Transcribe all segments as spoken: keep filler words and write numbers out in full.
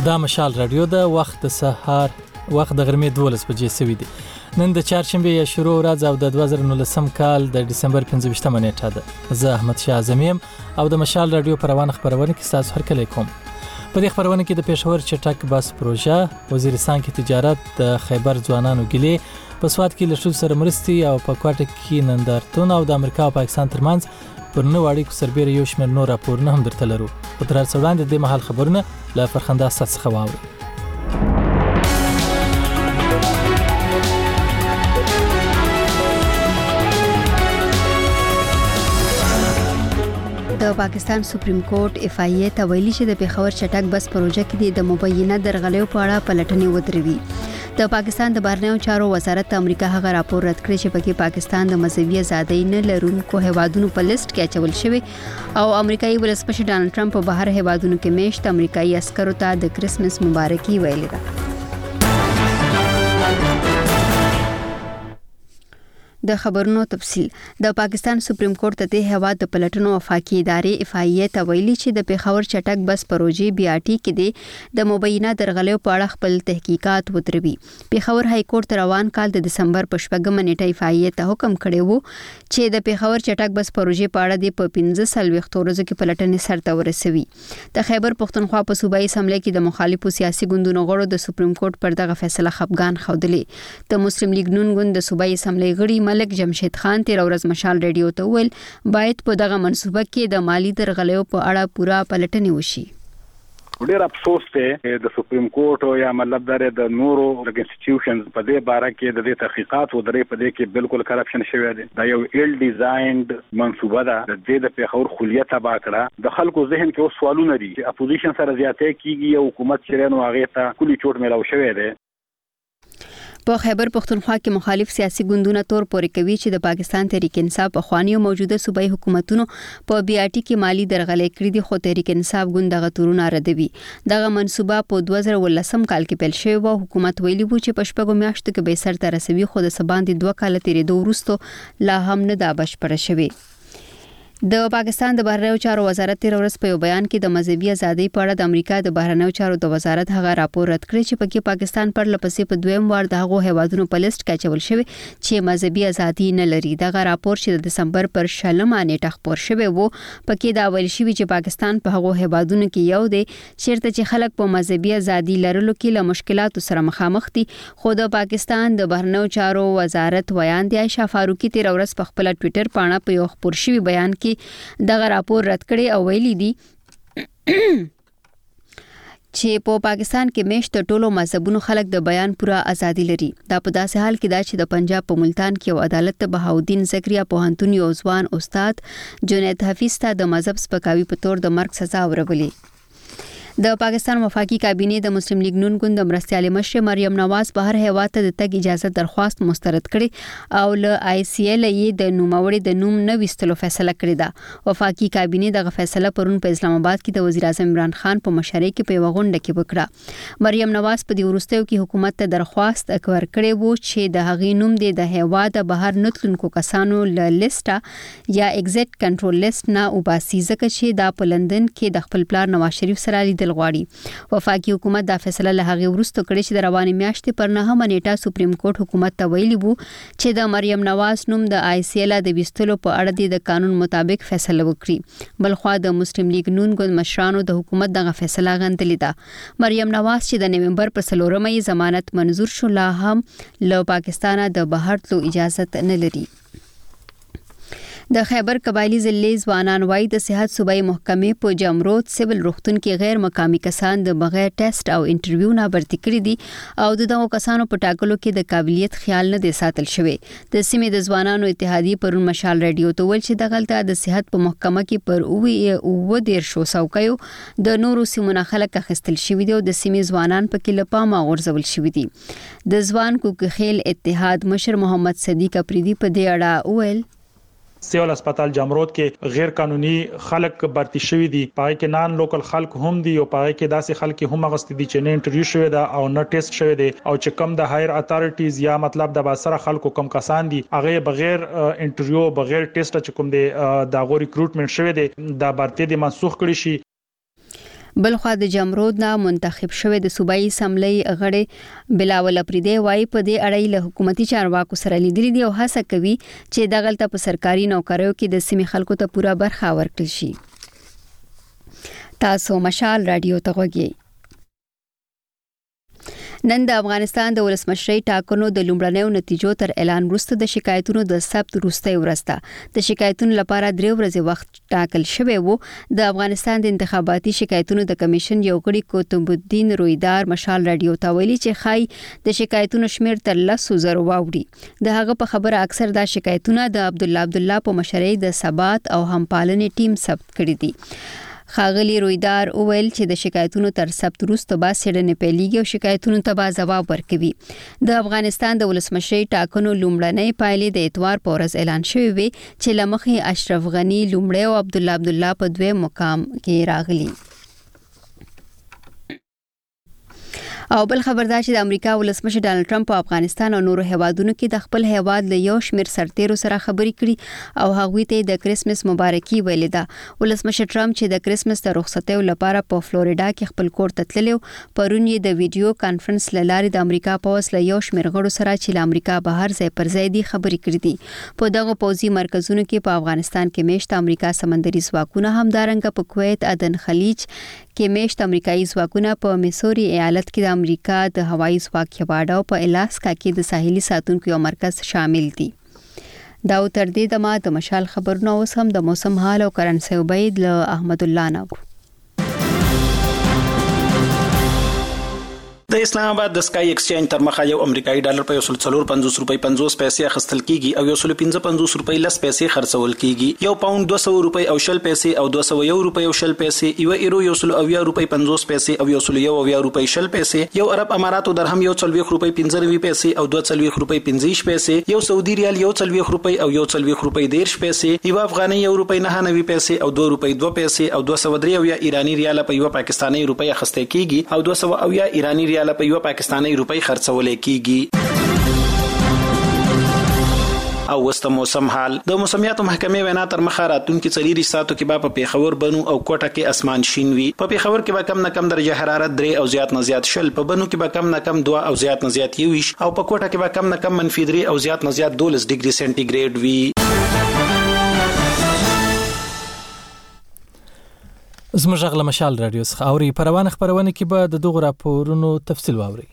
دا مشال رادیو د وخت سهار وخت د غرمې دولس بجې سوي دي. نن د چهارشنبه یا شروع ورځ او د دوه زره نولسم کال د دسمبر پنځه ویشتمه نیټه ده. زه احمد شاه اعظمیم او د مشال رادیو په روانه خبرونه کې تاسو هر کله کوم. په دې خبرونه کې د پېښور چټک بس پروژه، وزیرستان کې تجارت، د خیبر ځوانانو ګلې، په سواد کې له ښځو سره مرستې او په کوټه کې نندارتون او د امریکا او پاکستان ترمنځ پر نو اړیکو سربېره یو شمېر نور راپورونه هم درته لرو. په تر څو وړاندې د مهال خبرونه له فرخنده اساس څخه واورئ. د پاکستان سپریم کورټ اف آی ای ته ویلي چې د پېښور چټک بس پروژه کې د مبینه درغلیو په اړه پلټنې ودروي. د پاکستان د بهرنیو چارو وزارت امریکا هغه راپور رد کړی چې پکې پاکستان د مذهبي ازادۍ نه لرونکو هیوادونو په لیست کې اچول شوی او امریکایي ولسمشر ډانلډ ټرمپ په بهر هیوادونو کې میشت امریکایي عسکرو ته د کرسمس مبارکي ویلې ده. د خبرونو تفصیل. د پاکستان سپریم کورټ ته د هواد د پلټنو وفاقي ادارې اف آی ای ته ویلي چې د پېښور چټک بس پروژې بي آر ټي کې د مبینه درغلیو په اړه خپل تحقیقات ودروي. پېښور های کورټ روان کال د دسمبر په شپږمه نیټه اف آی ای ته حکم کړی وو چې د پېښور چټک بس پروژې په اړه د په پنځه څلوېښت ورځو کې پلټنې سرته ورسوي. د خیبر پښتونخوا په صوبایي اسمبلی کې د مخالفو سیاسي ګوندونو غړو د سپریم کورټ پر دغه فیصله خفګان ښودلې. د مسلم لیگ نون ګوند د صوبایي اسمبلی غړي ملک جمشید خان تیر ورځ مشال رادیو ته ویل باید په دغه منصوبه کې د مالی درغلیو په اړه پوره پلټنې وشي. ډېر افسوس دی د سپریم کورټ یا مطلب دا د نورو انسټیټیوشنز په دې باره کې د دې تحقیقات و درې په دې کې بالکل کرپشن شوی دی. دا یو ایل ډیزاینډ منصوبه ده د دې د پېښور خلیه تبا کړه. د خلکو ذهن کې اوس سوالونه دي چې اپوزیشن سره زیاتې کیږي او حکومت چې نو هغه ته کلی چوټ ملاو شوی دی. په خیبر پښتونخوا کې مخالف سیاسي ګوندونه تور پورې کوي چې د پاکستان تحریک انصاف په خواني او موجوده صوبایي حکومتونو په بي آر ټي کې مالی درغلې کړې دي، خو تحریک انصاف ګوند دغه تورونه ردوي. دغه منصوبه په دوه زره ولسم کال کې پیل شوی و. حکومت ویلي وو چې په شپږو میاشتو کې به سرته رسوي، خو د سباندې دوه کال تیرېدو وروسته لا هم نه دا بشپړه شوې. د پاکستان د بهرنیو چارو وزارت تیر ورځ په یو بیان کې د مذهبي ازادۍ په اړه د امریکا د بهرنیو چارو د وزارت هغه راپور رد کړی چې پکې پاکستان پر لپسې په دویم وار د هغو هیوادونو په لیست کې اچول شوی چې مذهبي ازادي نه لري. دغه راپور چې د دسمبر پر شلمه نیټه خپور شوی وو پکې دا ویل شوی چې پاکستان په هغو هیوادونو کې یو دی چیرته چې خلک په مذهبي ازادي لرلو کې له مشکلاتو سره مخامخ دي. خو د پاکستان د بهرنیو چارو وزارت ویاندې عائشہ فاروقي تیر ورځ په خپل ټوئیټر پاڼه په یو خپور شوی بیان کې دغه راپور رد کړي او ویلي دي چې په پاکستان کې میشت ټولو مذهبونو خلک د بیان پوره ازادي لري. دا په داسې حال کې دا چې د پنجاب په ملتان کې یو عدالت ته بهاودین زکریا پوهنتون یو ځوان استاد جنید حفیظ ته د مذهب سپکاوي په تور د مرګ سزا ورولې. د پاکستان وفاقي کابینې د مسلم لیگ نون ګوند د مرستیال مشر مریم نواز بهر هیواد ته د تګ اجازه درخواست مسترد کړي او له آی سی ایل یې د نوموړي د نوم نه وستلو فیصله کړې ده. وفاقي کابینې دغه فیصله پرون په اسلام آباد کې د وزیر اعظم عمران خان په مشرۍ کې په یو غونډه کې وکړه. مریم نواز په دې وروستیو کې حکومت ته درخواست ورکړی و چې د هغې نوم د هیواد بهر نتلونکو کسانو له لیسټه یا ایگزیټ کنټرول لیست نه وباسي، ځکه چې دا په لندن کې د خپل پلار نواز شریف سره لیدل غواړي. وفاقي حکومت دا فیصله له هغې وروسته کړې چې د روانې میاشتې پر نهمه نیټه سپریم کورټ حکومت ته ویلي وو چې د مریم نواز نوم د آی سی ایل د ویستلو په اړه د قانون مطابق فیصله وکړي. بلخوا د مسلم لیگ نون ګوند مشرانو د حکومت دغه فیصله غندلې ده. مریم نواز چې د نومبر په څلورمه یې ضمانت منظور شو، لا هم له پاکستانه د بهر تلو اجازه نه لري. د خیبر قبایلی ضلع ځوانان وايي د صحت صوبایي محکمې په جمرود سیول روغتون کې غیر مقامي کسان د بغیر ټیسټ او انټرویو نه برتي کړي دي او د دغو کسانو په ټاکلو کې د قابلیت خیال نه دی ساتل شوی. د سیمې د ځوانانو اتحادیې پرون مشال رادیو ته ویل چې دغلته د صحت په محکمه کې پر اووه دېرشو څوکیو د نورو سیمو نه خلک اخیستل شوي دي او د سیمې ځوانان پکې له پامه غورځول شوي دي. د ځوان کوکخیل اتحاد مشر محمد صدیق اپریدي په دې اړه ویل سیول هسپتال جمرود کې غیر قانوني خلک برتی شوی دي، پای کې نان لوکل خلک هم دي او پای کې داسې خلک هم غوښتي دي چې نه انټرویو شوی دا او نه ټیسټ شوی دی او چې کم د هایر اتھارټیز یا مطلب د باسره خلکو کم کسان دي هغه بغیر انټرویو بغیر ټیسټ چې کوم دی دا غو ریکروټمنټ شوی دی دا برتی دي منسوخ کړی شي. بلخوا د جمرود نه منتخب شوی د صوبایي اسمبلی غړي بلاول افریدی وايي په دې اړه له حکومتي چارواکو سره لیدلي دي او هڅه کوي چې دغلته په سرکاري نوکریو کې د سیمې خلکو ته پوره برخه ورکړل شي. تاسو مشال رادیو ته غوږی. نن د افغانستان د ولسمشرۍ ټاکنو د لومړنیو نتیجو تر اعلان وروسته د شکایتونو د ثبت وروستۍ ورځ ده. د شکایتونو لپاره درې ورځې وخت ټاکل شوی وو. د افغانستان د انتخاباتي شکایتونو د کمیشن یو غړي کوتب الدین رویدار مشال رادیو ته ویلي چې خای د شکایتونو شمیر تر لسو زرو واوړي. د هغه په خبره اکثر دا شکایتونه د عبد الله عبد الله په مشرۍ د ثبات او همپالنې ټیم ثبت کړي دي. خاغلی رویدار اویل چې د شکایتونو تر ثبت وروسته به څېړنې پیلېږي او شکایتونو ته به ځواب ورکوي. د افغانستان د ولسمشرۍ ټاکنو لومړنۍ پایلې د اتوار په ورځ اعلان شوې وې چې له مخې اشرف غني لومړی او عبد الله عبد الله په دویم مقام کې راغلي. او بل خبر دا چې د امریکا ولسمشر ډانلډ ټرمپ په افغانستان او نورو هیوادونو کې د خپل هیواد له یو شمېر سرتیرو سره خبرې کړي او هغوی ته د کریسمس مبارکي ویلې ده. ولسمشر ټرمپ چې د کریسمس د رخصتیو لپاره په فلوریډا کې خپل کور ته تللی پرون یې د ویډیو کانفرنس له لارې د امریکا پوځ له یو شمېر غړو سره چې له امریکا بهر ځای پر ځای دي خبرې کړې دي. په دغه پوځي مرکزونو کې په افغانستان کې میشت امریکا سمندري ځواکونه همدارنګه په کویت عدن خلیج کې میشت امریکایي ځواکونه په میسوري ایالت کې د امریکا د هوایي ځواک یو اډه او په الاسکا کې د ساحلي ساتونکو یو مرکز شامل دي. دا تر دې دمه د مشال خبرونه اوس هم د موسم حال او کرنسي عبید له احمد الله نو. د اسلام آباد د سکای ایکسچینج تر مخه یو امریکایي ډالر په یو سل څلور پنځوس روپۍ پنځوس پیسې اخیستل کیږي او یو سل پنځه پنځوس روپۍ لس پیسې خرڅول کیږي. یو پاوند دوه سوه روپۍ او شل پیسې او دوه سوه یو روپۍ او شل پیسې، یو ایرو یو سل اویا روپۍ پنځوس پیسې او یو سل یو اویا روپۍ شل پیسې، یو عرب اماراتو درهم یو څلوېښت روپۍ پنځه نوي پیسې او دوه څلوېښت روپۍ پنځه ویشت پیسې، یو سعودي ریال یو څلوېښت روپۍ او یو څلوېښت روپۍ دېرش پیسې، یو افغاني یو روپۍ نهه نوي پیسې او دوه روپۍ دوه پیسې او دوه سوه درې اویا ایراني ریال په یو پاکستاني روپۍ اخیستل کیږي او دوه سوه اویا ایراني ریال په یو پاکستاني روپۍ خرڅول کیږي. او وسته موسم حال د موسمیاتو محکمې وینا تر مخه راتونکو څلور ساعتو کې به په پیښور بنو او کوټه کې اسمان شین وي. په پیښور کې به کم نه کم درجه حرارت درې او زیات نه زیات شل، په بنو کې به کم نه کم دوه او زیات نه زیات یویش او په کوټه کې به کم نه کم منفي درې او زیات نه زیات دولس ډیګري سنټیګریډ وي. زموږ غږ له مشال رادیو څخه اوري. په روانه خپرونه کې به د دغو راپورونو تفصیل واورئ.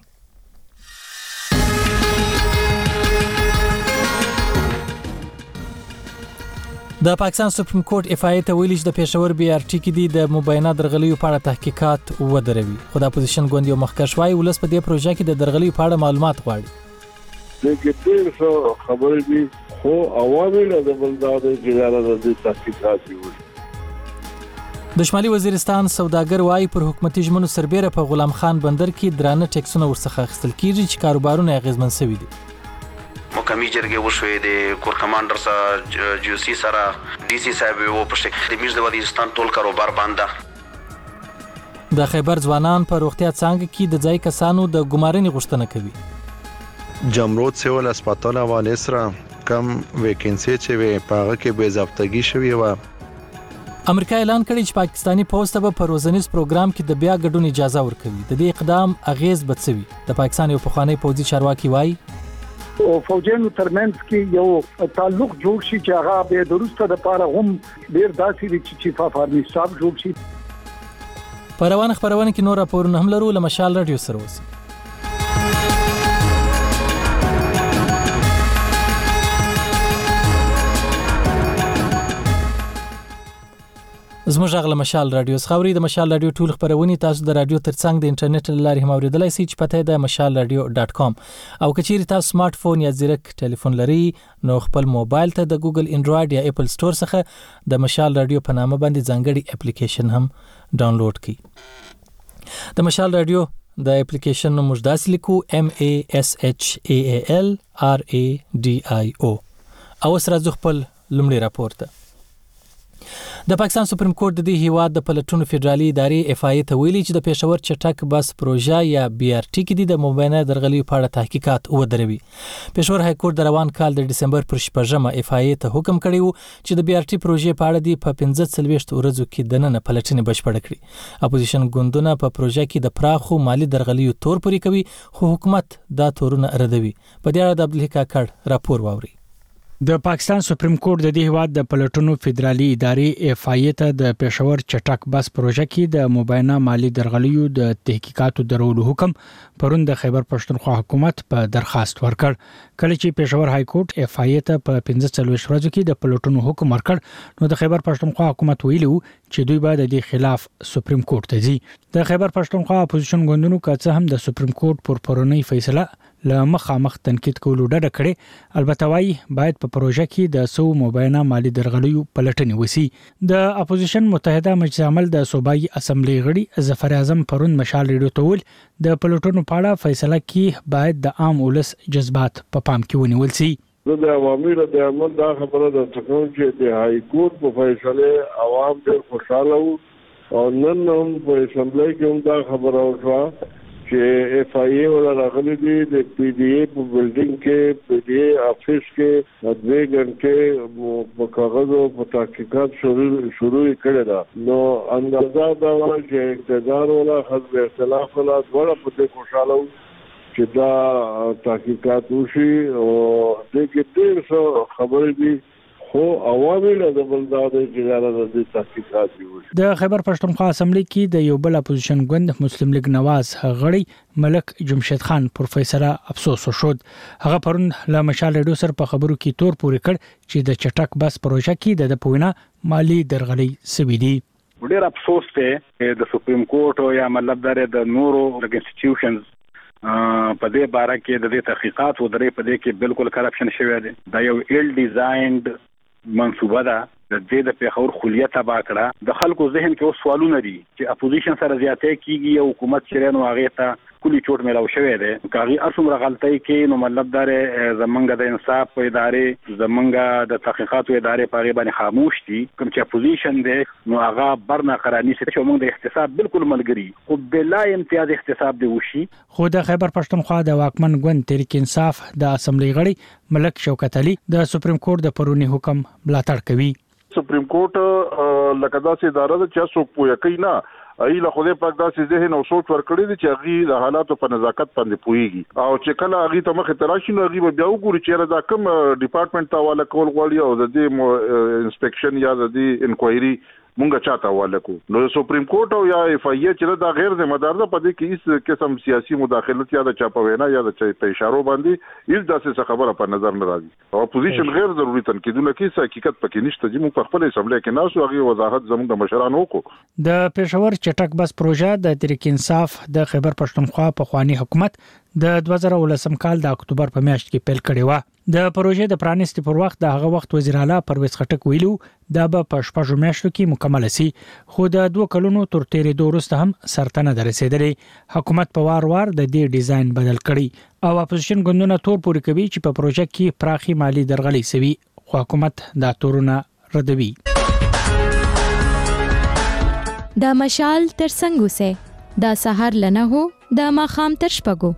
د پاکستان سپریم کورټ اف آی ته ویلي چې د پېښور بي آر ټي کې دي د مبینه درغلیو په اړه تحقیقات ودروي. خو د اپوزیشن ګوند یو مخکښ وايي ولس په دې پروژه کې د درغلیو په اړه معلومات غواړي. د ګټې څو خبرې دي خو عوامل د بلدار جګړه د تحقیقات وي. د شمالي وزیرستان سوداګر وايي پر حکومتي ژمنو سربېره په غلام خان بندر کې درانه ټیکسونه ورڅخه اخیستل کیږي چې کاروبارونه اغیزمن شوي دي. مقامي جرګې وشوې د کور کمانډر سره جی او سی سره ډي سی صاحب وو په شکل د میرز د وزیرستان ټول کاروبار باندې. د خیبر ځوانان په روغتیا څانګه کې د ځای کسانو د ګمارنې غوښتنه کوي. جمرود سیول هسپتال حواله سره کم ویکنسي چې وي پاغه کې بې ضبطګي شوی و. امریکا اعلان کړی چې پاکستانی پوځ ته په روزنیز پروګرام کې د بیا ګډون اجازه ورکوي. د دې اقدام اغیز بڅوي. د پاکستان یو پخوانی پوځي چارواکي وایي او فوجانو ترمنځ کې یو تعلق جوړ شي چې هغه به درسته د پاره هم ډیر داسې دي چې چیف اف آرمی صاحب جوړ شي. په روانه خبرونه کې نور راپورونه هم لرو. له مشال رادیو سره اوسئ. زموږ غږ له مشال رادیو څخه اوري. د مشال رادیو ټول خبرونه تاسو د رادیو ترڅنګ د انټرنیټ له لارې هم اوریدلای شئ چې پته ده مشال رادیو ډاټ کام. او کچېری تاسو سمارټ فون یا زیرک ټلیفون لري نو خپل موبایل ته د ګوګل انډراید یا اپل سٹور څخه د مشال رادیو په نامه باندې ځانګړي اپلیکیشن هم ډاونلوډ کړئ. د مشال رادیو د اپلیکیشن نوم موږ داسې لیکو M A S H A A L R A D I O. او سره خپل لومړی راپور ته. د پاکستان سپریم کورټ د دې هیواد د پلټونو فدرالي ادارې اف آی ته ویلي چې د پېښور چټک بس پروژه یا بي آر ټي کې د مبینه درغلي په اړه تحقیقات ودروي. پېښور های کورټ د روان کال د دسمبر پر شپږمه اف آی ته حکم کړی و چې د بي آر ټي پروژې په اړه د په پنځه څلوېښت ورځو کې دننه پلټنې بشپړ کړي. اپوزیشن ګوندونه په پروژه کې د پراخو مالی درغلیو تور پوري کوي خو حکومت دا تورونه ردوي. په دې اړه د عبدالحق کاکړ راپور واوري. د پاکستان سپریم کورټ د دې هیواد د پلټونو فدرالي ادارې اف آی ته د پېښور چټک بس پروژه کې د مبینه مالی درغلیو د تحقیقاتو درولو حکم پرون د خیبر پښتونخوا حکومت په درخواست ورکړ. کله چې پېښور های کورټ اف آی ته په پنځه څلوېښت ورځو کې د پلټونو حکم ورکړ نو د خیبر پښتونخوا حکومت ویلو چې دوی به د دې خلاف سپریم کورټ ته ځي. د خیبر پښتونخوا اپوزیشن ګوندونو که څه هم د سپریم کورټ پر پرونی فیصله له مخامخ تنقید کولو ډډه کړې، البته وايي باید په پروژه کې د سو مبینه مالی درغلیو پلټنې وسی. د اپوزیشن متحده مجلس عمل د صوبایي اسمبلی غړي ظفر اعظم پرون مشال ریډیو ته ویل د پلټونو په اړه فیصله کې باید د عام ولس جذبات په پام کې ونیول شي. د عوامي د عمل دا خبره ده چې د های کورټ په فیصله عوام ډېر خوشاله وو او نن هم په اسمبلی کې هم دا خبره وشوه چې اف آی ای ولا راغلي دي د پی ډی ای په بلډینګ کې پی ډی ای افیس کې د دوه غنټې په کاغذ او په تحقیقات شروع شروع کړي دا نو اندازه دا و چې اقتدار ولا حزب اختلاف ولا ډول په دې خوشاله چې دا تحقیقات وشي او د کې ډېر څه خبرې دي خو عوامل د بلداد جګړه د تحقیقات وي. د خیبر پښتونخوا اسمبلی کې د یو بل اپوزیشن ګوند مسلم لیگ نواز غړي ملک جمشید خان پروفیسور افسوس وشود. هغه پرون له مشال ریډیو سره په خبرو کې تور پورې کړ چې د چټک بس پروژه کې د پوینا مالی درغلي سوي دي. ډېر افسوس ته د سپریم کورټ یا مطلب د نورو انسټیټیوشنز په دې باره کې د دې تحقیقات و درې په دې کې بالکل کرپشن شوی دی. دا یو ایل ډیزاینډ منصوبه ده د دې د پیښور خلیه تبا کړه. د خلکو ذهن کې اوس سوالونه دي چې اپوزیشن سره زیاتې کیږي او حکومت چې نو هغه ته کلی چوټ ملاو شوی دی. کاغي ارسم رغلتای کې نو مطلب دار زمونږ د انصاف په ادارې زمونږ د تحقیقاتو ادارې په غیبه خاموش دي. کوم چې اپوزیشن دی نو هغه برنه قرانی سي چې موږ د احتساب بالکل ملګری خو بلا امتیاز احتساب دی وشي. خو د خیبر پښتونخوا د واکمن ګوند تحریک انصاف د اسمبلی غړي ملک شوکت علي د سپریم کورټ د پرونی حکم ملاتړ کوي. سپریم کورټ لکه داسې اداره ده چې څوک پوهه کوي نه ای له خوده پاک داسې ذهن او سوچ ورکړي دي چې هغه د حالاتو په نزاکت باندې پوهیږي او چې کله هغه ته مخ تراشي نو هغه بیا وګوري چې دا کوم ډپارټمنټ ته حواله کول غواړي او د دې انسپیکشن یا د دې انکوایري مونږه چاته حواله کو. نو سپریم کورټ او یا اف آی ای چې دا غیر ذمہ دار ده په دې کې هیڅ قسم سیاسي مداخلت یا د چاپوینا یا د چا په اشارو باندې هیڅ داسې خبره په نظر نه راځي او اپوزیشن غیر ضروري تنقیدونه کوي. حقیقت پکې نشته چې موږ په خپل اسمبلی کې ناسو هغه وضاحت زموږ د مشرانو وکړو. د پېښور چټک بس پروژه د تحریک انصاف د خیبر پښتونخوا په خواني حکومت د دوه زره ولسم کال د اکتوبر په میاشت کې پیل کړی و. د پروژې د پرانیستي پر وخت د هغه وخت وزیر اعلی پرویز خټک ویلو دا به په شپږو میاشتو کې مکمل شي خو د دوه کلونو تر تیرېدو وروسته هم سرته نه رسیدلې. حکومت په وار وار د دې ډیزاین بدل کړي او اپوزیشن ګوندونه تور پوري کوي چې په پروژه کې پراخي مالی درغلي سوي خو حکومت دا تورونه ردوي. د مشال تر څنګه سه د سحر لنه هو د ماخام تر شپګو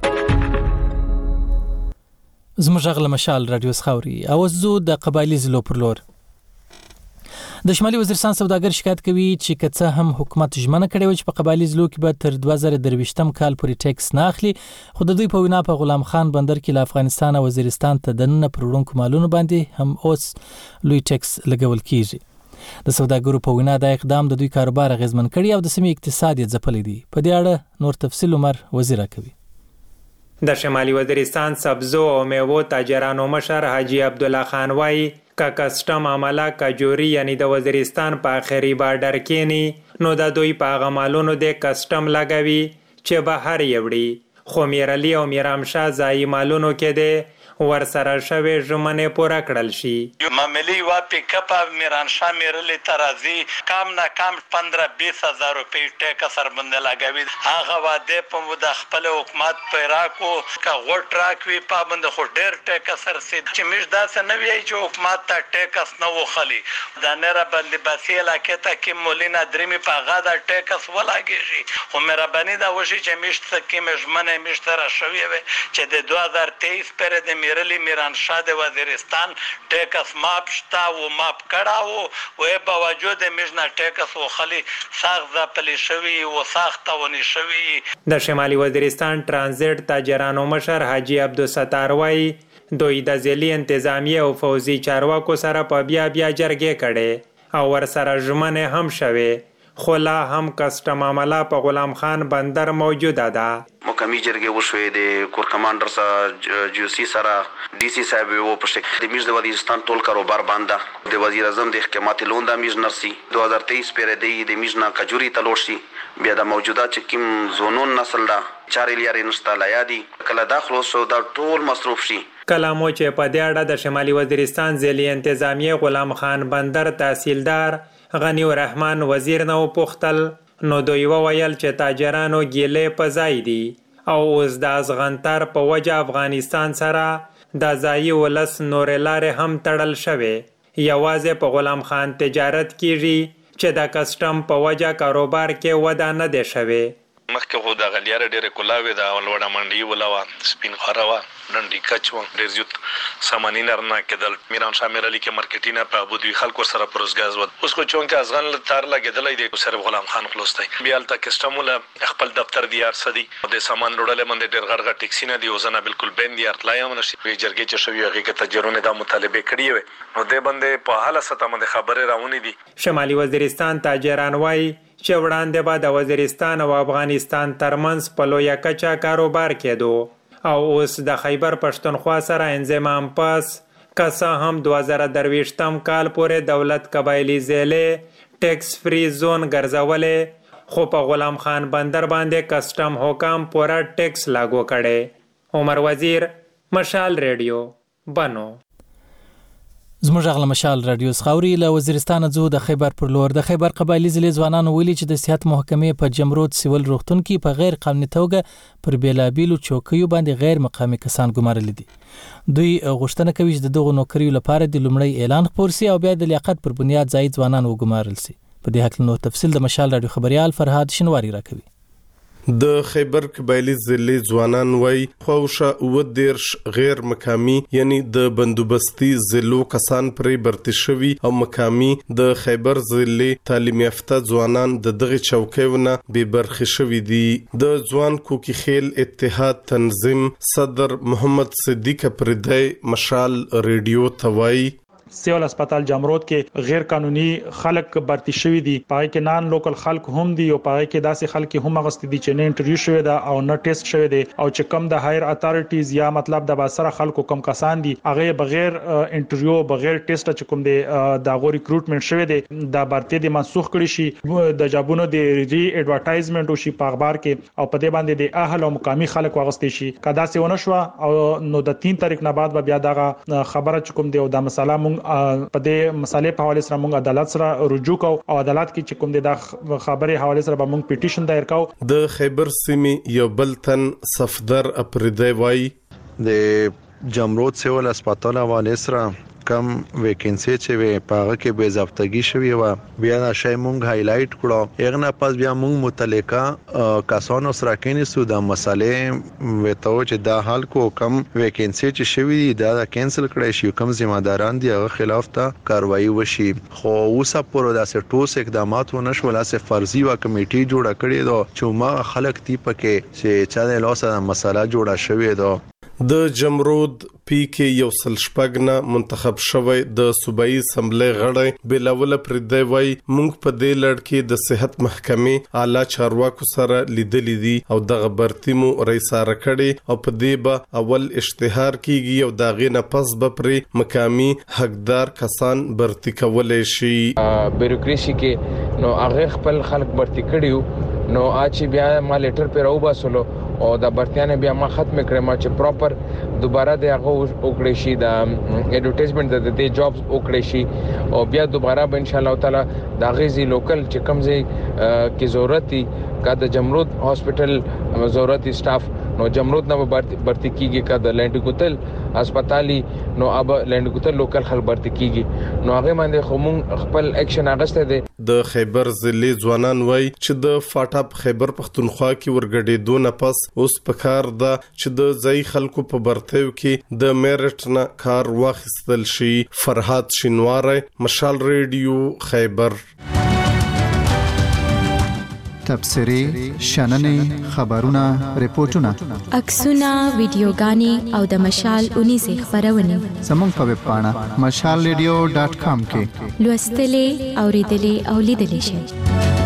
زموږ غل مشال رادیو سخاوري او زو د قبایلی زلو پر لور. د شمالي وزیرستان سوداګر شکایت کوي چې کڅه هم حکومت ژمنه کړې و چې په قبایلی زلو کې به تر دوه زره درویشتم کال پورې ټیکس نه اخلي خو د دوی په وینا په غلام خان بندر کې له افغانستان او وزیرستان ته دننه پر وړونکو مالونو باندې هم اوس لوی ټیکس لګول کیږي. د سوداګرو په وینا دا اقدام د دوی کاروبار اغیزمن کړي او د سیمې اقتصاد یې ځپلی دی. په دې اړه نور تفصیل عمر وزیر کوي. د شمالي وزیرستان سبزو او میوو تاجرانو مشر حاجی عبدالله خان وایي کا کسٹم عمله کجوري یعنی د وزیرستان په اخري بارډر کې ني نو د دوی په غمالونو د کسٹم لګوي چې بهر یوړي خو میرلی او میرامشاه ځای مالونو کې ده ور سره شوی ژمنې پوره کړل شي. معاملې وا پیک اپ میرانشاه میرلې ترازی کم نه کم پندرہ بیس هزار روپۍ ټیکس سر باندې لګوي. هغه واده په مو د خپل حکومت پیراکو کا غوټ راکوي پابند خو ډېر ټیکس سر سي چې مش داسې نه وی چې حکومت ته ټیکس نه وخلي. دا نه را باندې باسي علاقې ته کې مولینا درېمي په هغه د ټیکس ولاګيږي. خو مهرباني دا وشي چې مش ته کې مجمنه مش تر شوی وي چې د دوه هزار تیئیس پر د میرلی میرانشاه د وزیرستان ټیکس ماپ شتا او ماپ کړهو او په وجود مجنه ټیکس وخلي ساغ ځپلی شوی او ساختونی شوی. د شمالي وزیرستان ترانزیت تاجرانو مشر حاجی عبدالستار وایي دوی د ځلي انتظامیه او فوزي چارواکو سره په بیا بیا جرګې کړي او ور سره ژمنې هم شوې خو لا هم کسټم عمله په غلام خان بندر موجوده ده. مقامی جرګې وشوې د کور کمانډر سره جیوسی سره ډي سي صاحب وو پښته د میز د وزیرستان ټول کاروبار باندې د وزیر اعظم د احکامات لوندا میز نرسي دوه هزار تیئیس پر د میز نه کجوري تلوشي بیا د موجوده چې کوم زونون نسل دا چاري لري نشته لا یادي کله داخلو سو دا ټول مصروف شي. کلامو چې په دې اړه د شمالي وزیرستان ځلي انتظامیه غلام خان بندر تحصیلدار غنی الرحمن وزیر نو پختل نو دوی وویل چې تاجرانو ګیلې په ځای دي او اوس د ازغنتر په وجه افغانستان سره د ځایي ولس نورې لارې هم تړل شوې. یوازې په غلام خان تجارت کیږي چې د کسټم په وجه کاروبار کې وده نه دی شوې. مخکې خو د غلیاره ډېرې کلاوې ده لوړه منډي ولا وه سپین خوره وه ډنډي کچ وه ډېر زیات ساماني نرنه کېدل. میرانشاه میرلي کې مارکیټونه پرابود وي خلکو سره پروزګاز ود. اوس خو چونکې ازغن تار لګېدلی دی صرف غلام خان خلاص دی. بیا هلته کسټم وله خپل دفتر دی هر څه دي د سامان وړلې باندې ډېر غټ غټ ټیکسي نه دي او زه نه بالکل بین دي ارتلای هم نشي. جرګې چې شوي هغې کې تاجرونو دا مطالبې کړي وې نو دې باندې په حاله سطح باندې خبرې راونې دي. شمالي وزیرستان تاجران وایي چې وړاندې به د وزیرستان او افغانستان ترمنځ په لویه کچه کاروبار کېدو او اوس د خیبر پښتونخوا سره انضمام پس که څه هم دوه زره درویشتم کال پورې دولت قبایلي ضلع ټیکس فری زون ګرځولې خو په غلام خان بندر باندې کسټم حکام پوره ټیکس لاګو کړي. عمر وزیر مشال ریډیو بنو. زموږ غل مشال رادیو خاوري له وزیرستان ځو د خیبر پر لور د خیبر قبایلی ضلع ځوانانو ویلي چې د صحت محکمې په جمرود سیول روغتون کې په غیر قانوني توګه پر بیلابیلو چوکیو باندې غیر مقامي کسان ګمارل دي. دوی غوښتنه کوي چې دغه نوکریو لپاره د لومړی اعلان خپور سي او بیا د لیاقت پر بنیاد ځای ځوانان وګمارل سي. په دې حق نو تفصیل د مشال رادیو خبريال فرهاد شنواری راکوي. د خیبر قبایلی ضلع ځوانان وای خوښه و دیرش غیر مقامی یعنی د بندوبستي ضلعو کسان پرې برتی شوی او مقامی د خیبر ضلع تعلیم یافته ځوانان د دغه چوکیونه به برخه شوی دي. د ځوان کوکی خیل اتحاد تنظیم صدر محمد صدیق پردای مشال ریډیو توای سیول هسپتال جمرود کې غیر قانوني خلک برتی شوی دي. پای کې نان لوکل خلک هم دي او پای کې داسې خلک هم غست دي چې نه انټرویو شوی دا او نه ټیسټ شوی دي او چې کم د هایر اتارټیز یا مطلب د باسره خلکو کم کسان دي هغه بغیر انټرویو بغیر ټیسټ چې کوم دي د غو ریکروټمنټ شوی دي د برتی دي منسوخ کړي شي د جابونو د ری ایڈورټایزمنت او شي په اخبار کې او په دې باندې د اهل او مقامی خلک واغستې شي کدا سه ونه شو او نو د تین تاریخ نه بعد بیا دا خبره چې کوم دی او د مسله مونږ په دې مسالې په حواله سره موږ عدالت سره رجوع کوو او عدالت کې چې کوم د خبرې حواله سره به موږ پټیشن دایر کوو. د خیبر سیمې یو بلتن صفدر اپریدای وای د جمرود سیول هسپتال حواله سره کم ویکنسی چې وي پاغه کې بے ضبطگی شوی و بیا دا شی مونږ هایلایټ کړو یغه نه پس بیا مونږ متعلقه کسانو سره کینې سو د مسالې وته چې دا حال کو کم ویکنسی چې شوی دا کینسل کړی شي کم ذمہ داران دی هغه خلاف ته کاروایی وشي. خو اوسه پر داسې ټوس اقدامات ونشول اسه فرضي وا کمیټي جوړه کړې دو چې ما خلک تی پکې چې چا د لاسه مسله جوړه شوی دو. د جمرود پی کې یو سل شپږنه منتخب شوی د صوبایي اسمبلی غړی بلاول پردی وای مونږ په دې لړ کې د صحت محکمې اعلی چارواکو سره لیدلې دي او دغه برتی مو رئیس راکړي او په دې به اول اشتهار کیږي او داغه نه پس به پر مقامی حقدار کسان برتی کولای شي. بیروکراسي کې نو هغه خپل خلک برتی کړیو نو اچ بیا ما لیټر پر او باسلو او د برتیانه بیا ما ختم کړم چې پراپر دوباره د هغه وکړې شي د اډورټایزمنت د دې جابز وکړې شي او بیا دوباره به ان شاء الله تعالی د غیزي لوکل چې کوم ځای کې ضرورت دي کا د جمرود هاسپټل ضرورت سټاف نو جمرود نه برتی کیږي کا د لینډ کوتل هسپتالي نو اب لینډ کوتل لوکل خلک برتی کیږي نو هغه باندې خو خپل اکشن اغسته دي. د خیبر ضلع ځوانان وای چې د فاټاپ خیبر پختونخوا کې ورګډېدو نه پس اوس پکار ده چې د ځای خلکو په برتیو کې د میرټ نه کار واخیستل شي. فرحات شینواره، مشال ریډیو، خیبر. تبصری، شننې، خبرونه، ریپورتونه، عکسونه، ویډیوګانې او د مشال اونیزه خبرونه زموږ په ویب پاڼه مشال ریډیو ډاټ کام کې لوستلې، اوریدلې او لیدلې شئ.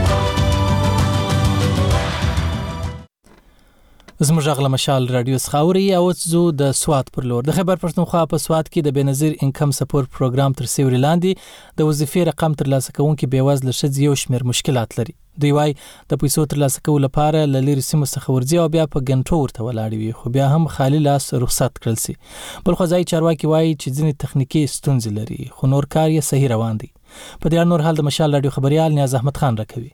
زموږ غل مشال رادیو سخاوري او زو د سواد پر لور د خیبر پښتونخوا په سواد کې د بنظیر انکم سپورټ پروګرام تر سیوري لاندې د وظیفې رقم تر لاسه کوونکو بیوازل شذ یو شمیر مشکلات لري. دوی وايي د پیسو تر لاسه کولو لپاره لری سیمو څخه ورځي او بیا په ګنټو ورته ولاړ وي خو بیا هم خالی لاس رخصت کړل سي. بل خو ځای چارواکي وايي چې ځینې تخنیکی ستونزې لري خو نور کار یې صحیح روان دي. په دې اړه نور حال د مشال رادیو خبريال نیاز احمد خان راکوي.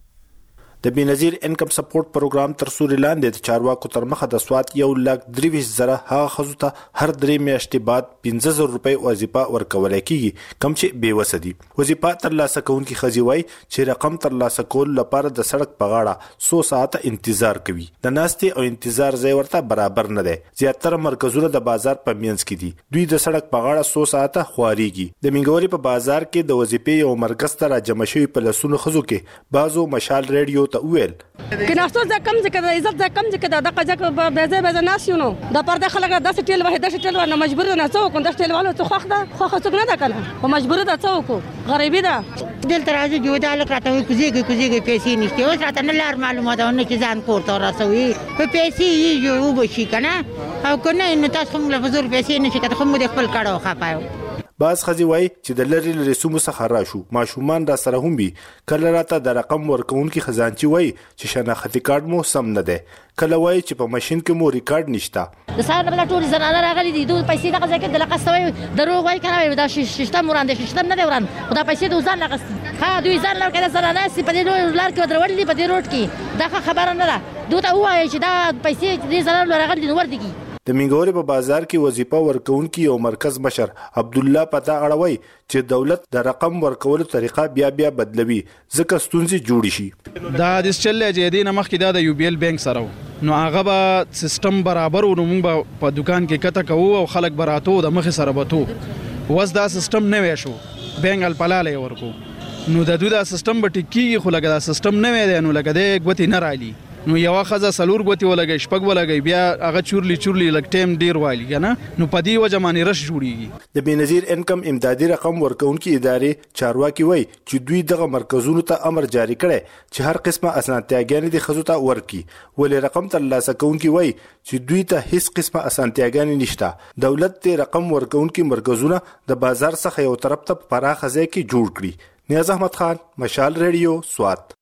د بنظیر انکم سپورټ پروګرام تر سوري لاندې د چارواکو تر مخه د سواد یو لک درویش زره هغه خزو ته هر درې میاشتې بعد پنځه زره روپۍ وظیفه ورکول کیږي کم چې بے وسدي. وظیفه تر لاسه کوونکی خزي وای چې رقم تر لاسه کول لپاره د سړک په غاړه څو ساعته انتظار کوي. د ناستي او انتظار ځای ورته برابر نه دی. زیاتره مرکزونه د بازار په مینځ کې دي. دوی د سړک په غاړه څو ساعته خواريږي. د منګوري په بازار کې د وظیفې یو مرکز ته را جمع شوی په لسونو خزو کې بازو مشال ریډیو ته ویل کناستو ځکه کم ځکه د عزت ځکه کم ځکه د قزاق په بازه بازه ناسونو د پرده خلک د سټیل وه د سټیل ونه مجبور نه څوک د سټیل والو څخه خو خو خو څوک نه دا کنه او مجبور ده څوک غریبي ده دل ترازو جوړه لکه ته کوزيږي کوزيږي پیسې نشته اوس راته نه لار معلومات نه چې ځان کوړه راسوي په پیسې یې جوړو بشي کنه او کنه نو تاسو کوم لفظور پیسې نشي کته کوم د خپل کړه خپایو. باز خزي وای چې د لری لری سمو څخه راشو ماشومان را سره هم بي کله راته د رقم ورکونکي خزانچي وای چې شناختی کارت مو سم نه ده کله وای چې په ماشين کې مو ریکارډ نشته. د سار بل ټول زنانه راغلي دي دوی پیسې دغه ځکه د لقستوي دروغ وای کنه دا ششته موران دي ششته نه دی وران خدا پیسې د ځان لقست ها دوی ځان لار کړه زنانه سي په دې لار کې درول دي په دې روټ کې دا خبره نه ده دوی ته وای چې دا پیسې دې زنانه راغلي دي ور دي. د منګوري په بازار کې وظیفه ورکونکي او مرکز مشر عبد الله پتا اړوي چې دولت د رقم ورکولو طریقه بیا بیا بدلوي ځکه ستونزې جوړ شي. دا د چلې چې دینه مخکې دا د یو بی ایل بانک سره نو هغه به سیستم برابر و نو موږ په دکان کې کته کوو او خلک براتو د مخ سره بتو وس دا سیستم نه وې شو بانک الپلاله ورکو نو د دوی دا سیستم به ټیکي خو لګا دا سیستم نه وې نو لګا د غوتی نه رالي نو یو خزه سلور غوتی ولګي شپګ ولګي بیا هغه چورلی چورلی لګ ټیم ډیر والی کنه نو پدی وجه باندې رش جوړیږي. د بنظیر انکم امدادي رقم ورکونکي ادارې چارواکي وای چې دوی دغه مرکزونو ته امر جاری کړي چې هر قسمه اسانتیاګانې د خزو ته ورکي ولې رقم تر لاسه کوونکي وای چې دوی ته هیڅ قسمه اسانتیاګانې نشته. دولت ته رقم ورکونکي مرکزونه د بازار څخه یو طرف ته پراخه ځای کې جوړ کړي. نیاز احمد خان، مشال ریډیو، سوات.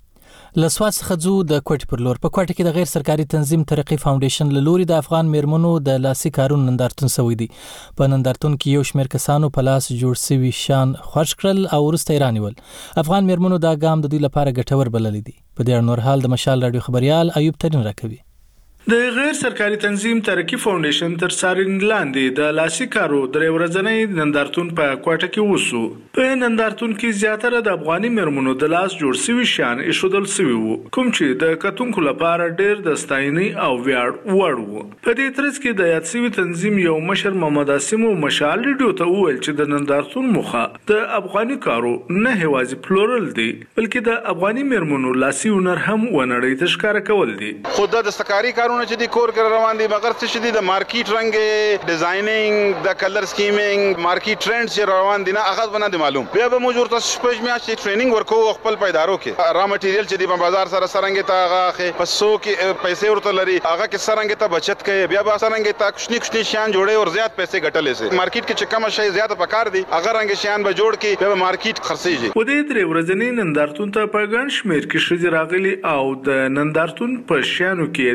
لسواد څخه زو د کوټ پر لور په کوټه کې د غیر سرکاري تنظیم ترقی فاونډیشن له لوري د افغان میرمنو د لاسي کارونو نندارتون سوي دي. په نندارتون کې یو شمېر کسانو په لاس جوړ سوي شان خوښ کړل او ورسته ایرانیول. افغان میرمنو دا ګام د دوی لپاره ګټور بللی دي. په دې اړه نور حال د مشال رادیو خبريال ایوب ترين راکوي. د غیر سرکاري تنظیم ترقی فاونډیشن تر څارنې لاندې د لاسي کارو درې ورځنی نندارتون په کوټه کې وسو. په نندارتون کې زیاتره د افغاني میرمنو د لاس جوړ سوي شیان ایښودل سوي وو کوم چې د کتونکو لپاره ډېر د ستاینې او ویاړ وړ وو. په دې ترڅ کې د یاد سوي تنظیم یو مشر محمد اسیم مشال ریډیو ته وویل چې د نندارتون موخه د افغاني کارو نه هوازي پلورل دي بلکې د افغاني میرمنو لاسي هنر هم ونړۍ ته ښکاره کول دي. خود د دستکاری کارونه چې د کور کې روان دي مګر څه شدي د مارکیټ رنګ ډیزاینینګ د کلر سکیمینګ مارکیټ ټرندز چې روان دي نه هغه باندې معلوم بیا به موږ ورته شپږ میاشتې ټریننګ ورکو خپل پیدارو کې را مټیریل چې د بازار سره سرنګ ته هغه پسو کې پیسې ورته لري هغه کې سرنګ ته بچت کوي بیا به سرنګ ته کښنی کښنی شیان جوړي او زیات پیسې ګټلې سي مارکیټ کې چې کم شي زیات پکار دي هغه رنګ شیان به جوړ کې بیا مارکیټ خرڅيږي. و دې درې ورځې نندارتون ته په ګڼ شمېر کې شذ راغلي او د نندارتون په شیانو کې دلچسپي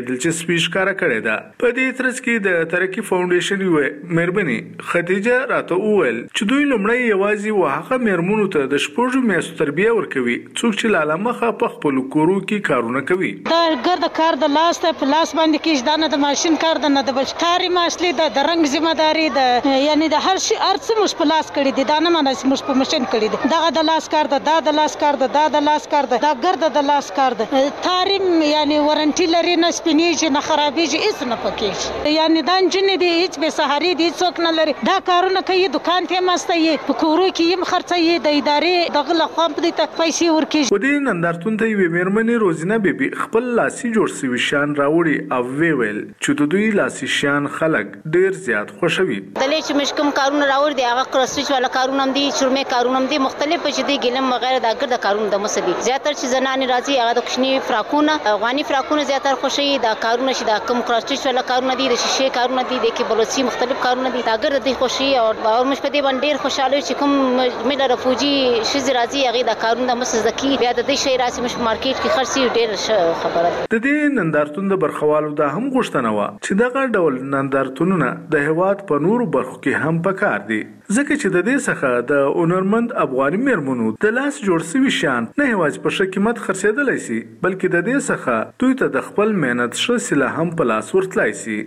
تسویش کار کړی دا. په دې ترڅ کې د ترقی فاونډیشن یو مېرمنې خدیجه راته وویل چې دوی لومړی یوازې وهغه مېرمنو ته د شپږو میاشتو تربیه ورکوي څوک چې لاله مخه په خپل کورو کې کارونه کوي. دا ګرد کار د لاس ته په لاس باندې کې ځدانه د ماشين کار د نه د بشکاري ماشلي د رنګ ذمہداري د یعنی د هر شي ارڅ مش په لاس کړی دي دا نه مناسب مش په ماشين کړی دي دا د لاس کار د دا د لاس کار د دا د لاس کار د دا ګرد د لاس کار د تاریم یعنی ورنټی لري نه سپینیږي نه خرابېږي هیڅ نه پکېږي یعنی دا جن دي هیڅ به سحری دي څوک نه لري دا کارونه کوي دکان ته مسته یې په کورو کې يم خرڅي د ادارې دغه لخوا په دې ته پیسې ورکېږي. په دې نندارتون ته یو مېرمنې روزینه بیبي خپل لاسي جوړ سوي شان راوړي او ویل چې د دوی لاسي شان خلک ډیر زیات خوشوي. د لې چې مشکم کارونه راوړي دي هغه کرسټیچ والا کارونه هم دي شرمې کارونه هم دي مختلف چې دي ګلم وغیرہ دا ګرد کارونه د مسدي زیاتره چې زنانه راځي هغه د کوشنی فراکونه افغاني فراکونه زیاتره خوشي دا کارونه چې دا کم کرسټیچ والا کارونه دي د شیشه کارونه دي د کې بلوچي مختلف کارونه دي دا ګرد دي خوشي او باور مش په دې باندې ډیر خوشاله چې کوم مله رفوجي شز راځي هغه دا کارونه مسزکی بیا د دې شی راسي مش مارکیټ کې خرڅي ډیر خبره. د دې نندارتون د برخوالو دا هم غوښتنه و چې دغه ډول نندارتونونه د هواد په نورو برخو کې هم پکار دي ځکه چې د دې څخه د اونرمند افغاني مېرمنو د لاس جوړ سوي شان نه یوازې په ښه قیمت خرڅېدلی سي بلکې د دې څخه دوی ته د خپل مهنت ښه سیله هم په لاس ورتلی سي.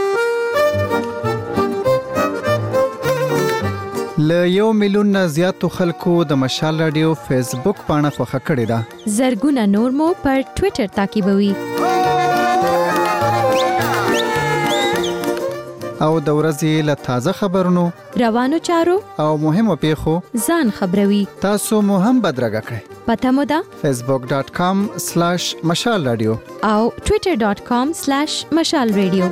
له یو میلیون نه زیاتو خلکو د مشال رادیو فیسبوک پاڼه خوښه کړې ده. زرګونه نور مو پر ټوئیټر تعقیبوي. او د ورځې له تازه خبرونو روانو چارو او مهمو پیښو ځان خبروي. تاسو مو هم بدرګه کړئ. پته مو ده facebook dot com slash مشال رادیو او twitter dot com slash مشال رادیو.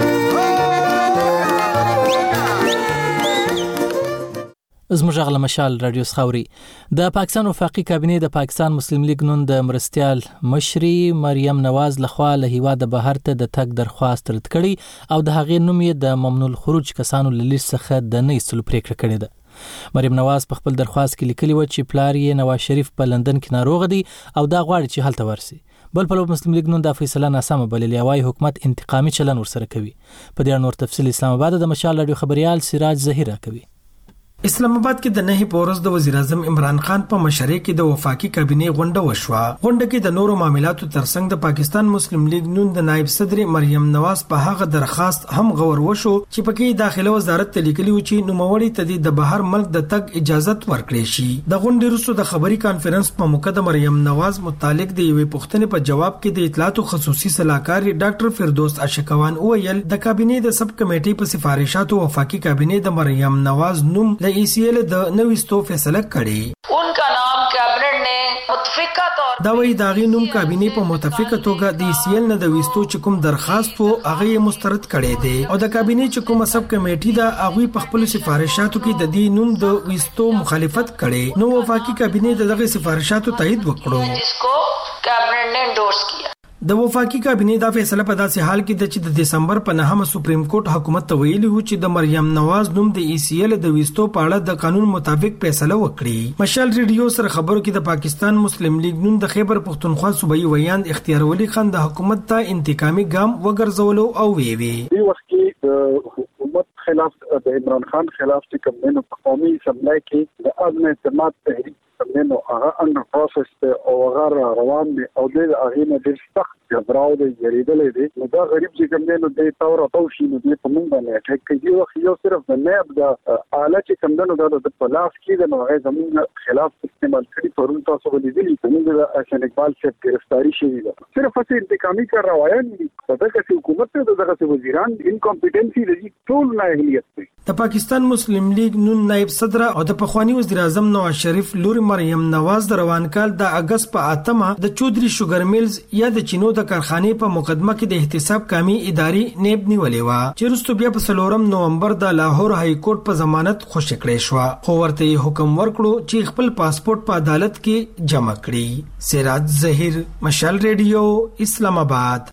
زموږ غل مشال رادیو خاوري د پاکستان وفاقي کابینه د پاکستان مسلم لیگ نون د مرستيال مشري مریم نواز لخوا له هیواده بهر ته د تک درخواست رد کړي او د هغې نوم یې د ممنوع الخروج کسانو له لیست څخه د نه ایستلو پریکړه کړې ده. مریم نواز په خپل درخواست کې لیکلي و چې پلار یې نواز شریف په لندن کې ناروغ دی او دا غواړي چې هلته ورسي. بل په مسلم لیگ نون د فیصله ناسمه بللې وايي حکومت انتقامي چلن ورسره کوي. په دې اړه نور تفصیل اسلام آباد د مشال رادیو خبريال سراج ظهیر کوي. اسلام آباد کې د نه پورز د وزیر اعظم عمران خان په مشرۍ کې د وفاقي کابینه غونډه وشوه. غونډه کې د نورو معاملاتو ترڅنګ د پاکستان مسلم لیگ نون د نائب صدر مریم نواز په هغه درخواست هم غور وشو چې پکې داخله وزارت ته لیکلي و چې نوموړي ته د بهر ملک د تګ اجازه ورکړي شي. د غونډې وروسته د خبري کانفرنس په موقع د مریم نواز متعلق د یوې پوښتنې په جواب کې د اطلاعات خصوصي صلاحکار ډاکټر فردوس اشکوان وویل د کابینه د سب کمیټې په سفارشاتو وفاقي کابینه د مریم نواز نوم له ای سی ایل د نوښتو فیصله کړې. انکا نام کابینټ نے متفقه طور دا وی داغي نوم کابینه په متفقه توګه د ای سی ایل نه د وستو چې کوم درخواست وو هغه مسترد کړي دي او د کابینه چې کوم سب کمیټې دا هغه په خپل سفارشاتو کې د دې نوم د وستو مخالفت کړي نو وفاقي کابینه دغه سفارشاتو تایید وکړو جسکو کابینټ نے انډورس کیا. د وفاقي کابینه دا فیصله په داسې حال کې د چې د دسمبر په نهمه سپریم کورټ حکومت ته ویلي و چې د مریم نواز نوم د ای سی ایل د وستو په اړه د قانون مطابق فیصله وکړي. مشال ریډیو سره خبرو کې د پاکستان مسلم لیگ نون د خیبر پختونخوا صوبایي ویاند اختیار ولی خان د حکومت ته انتقامي ګام وګرځولو او وی وی دی وخت کې د حکومت خلاف د عمران خان خلاف چې کوم نو قومي اسمبلی کې د عدم اعتماد تحریک نو هغه انډر پروسس او هغه روان دي او د هغه نه ډیر سخت جبراو دی جریدلې دي نو دا غریب چې کوم نو د تور او شي نو د په مونږ باندې اټیک کوي او یو صرف د نه د اعلی چې کوم نو د پلاس کې د نو هغه زموږ خلاف استعمال کړي پرون تاسو ولېدلې موږ د حسن اقبال صاحب گرفتاری شوی ده صرف اصل انتقامي کار روایت دي دغه حکومت ته دغه وزیران انکمپټنسي دي ټول نه اهلیت دي. د پاکستان مسلم لیگ نون نائب صدر او د پخوانی وزیر اعظم نواز شریف لور مریم نواز د روان کال د اگست په اتمه د چودري شوګر میلز یا د چینو د کارخانې په مقدمه کې د احتساب کامي اداري نیب نیولې و چې وروسته بیا په سلورم نومبر د لاهور های کورټ په ضمانت خوشی کړې شو خو ورته حکم ورکړو چې خپل پاسپورت په عدالت کې جمع کړي. سراج ظهیر مشال ریډیو اسلام آباد.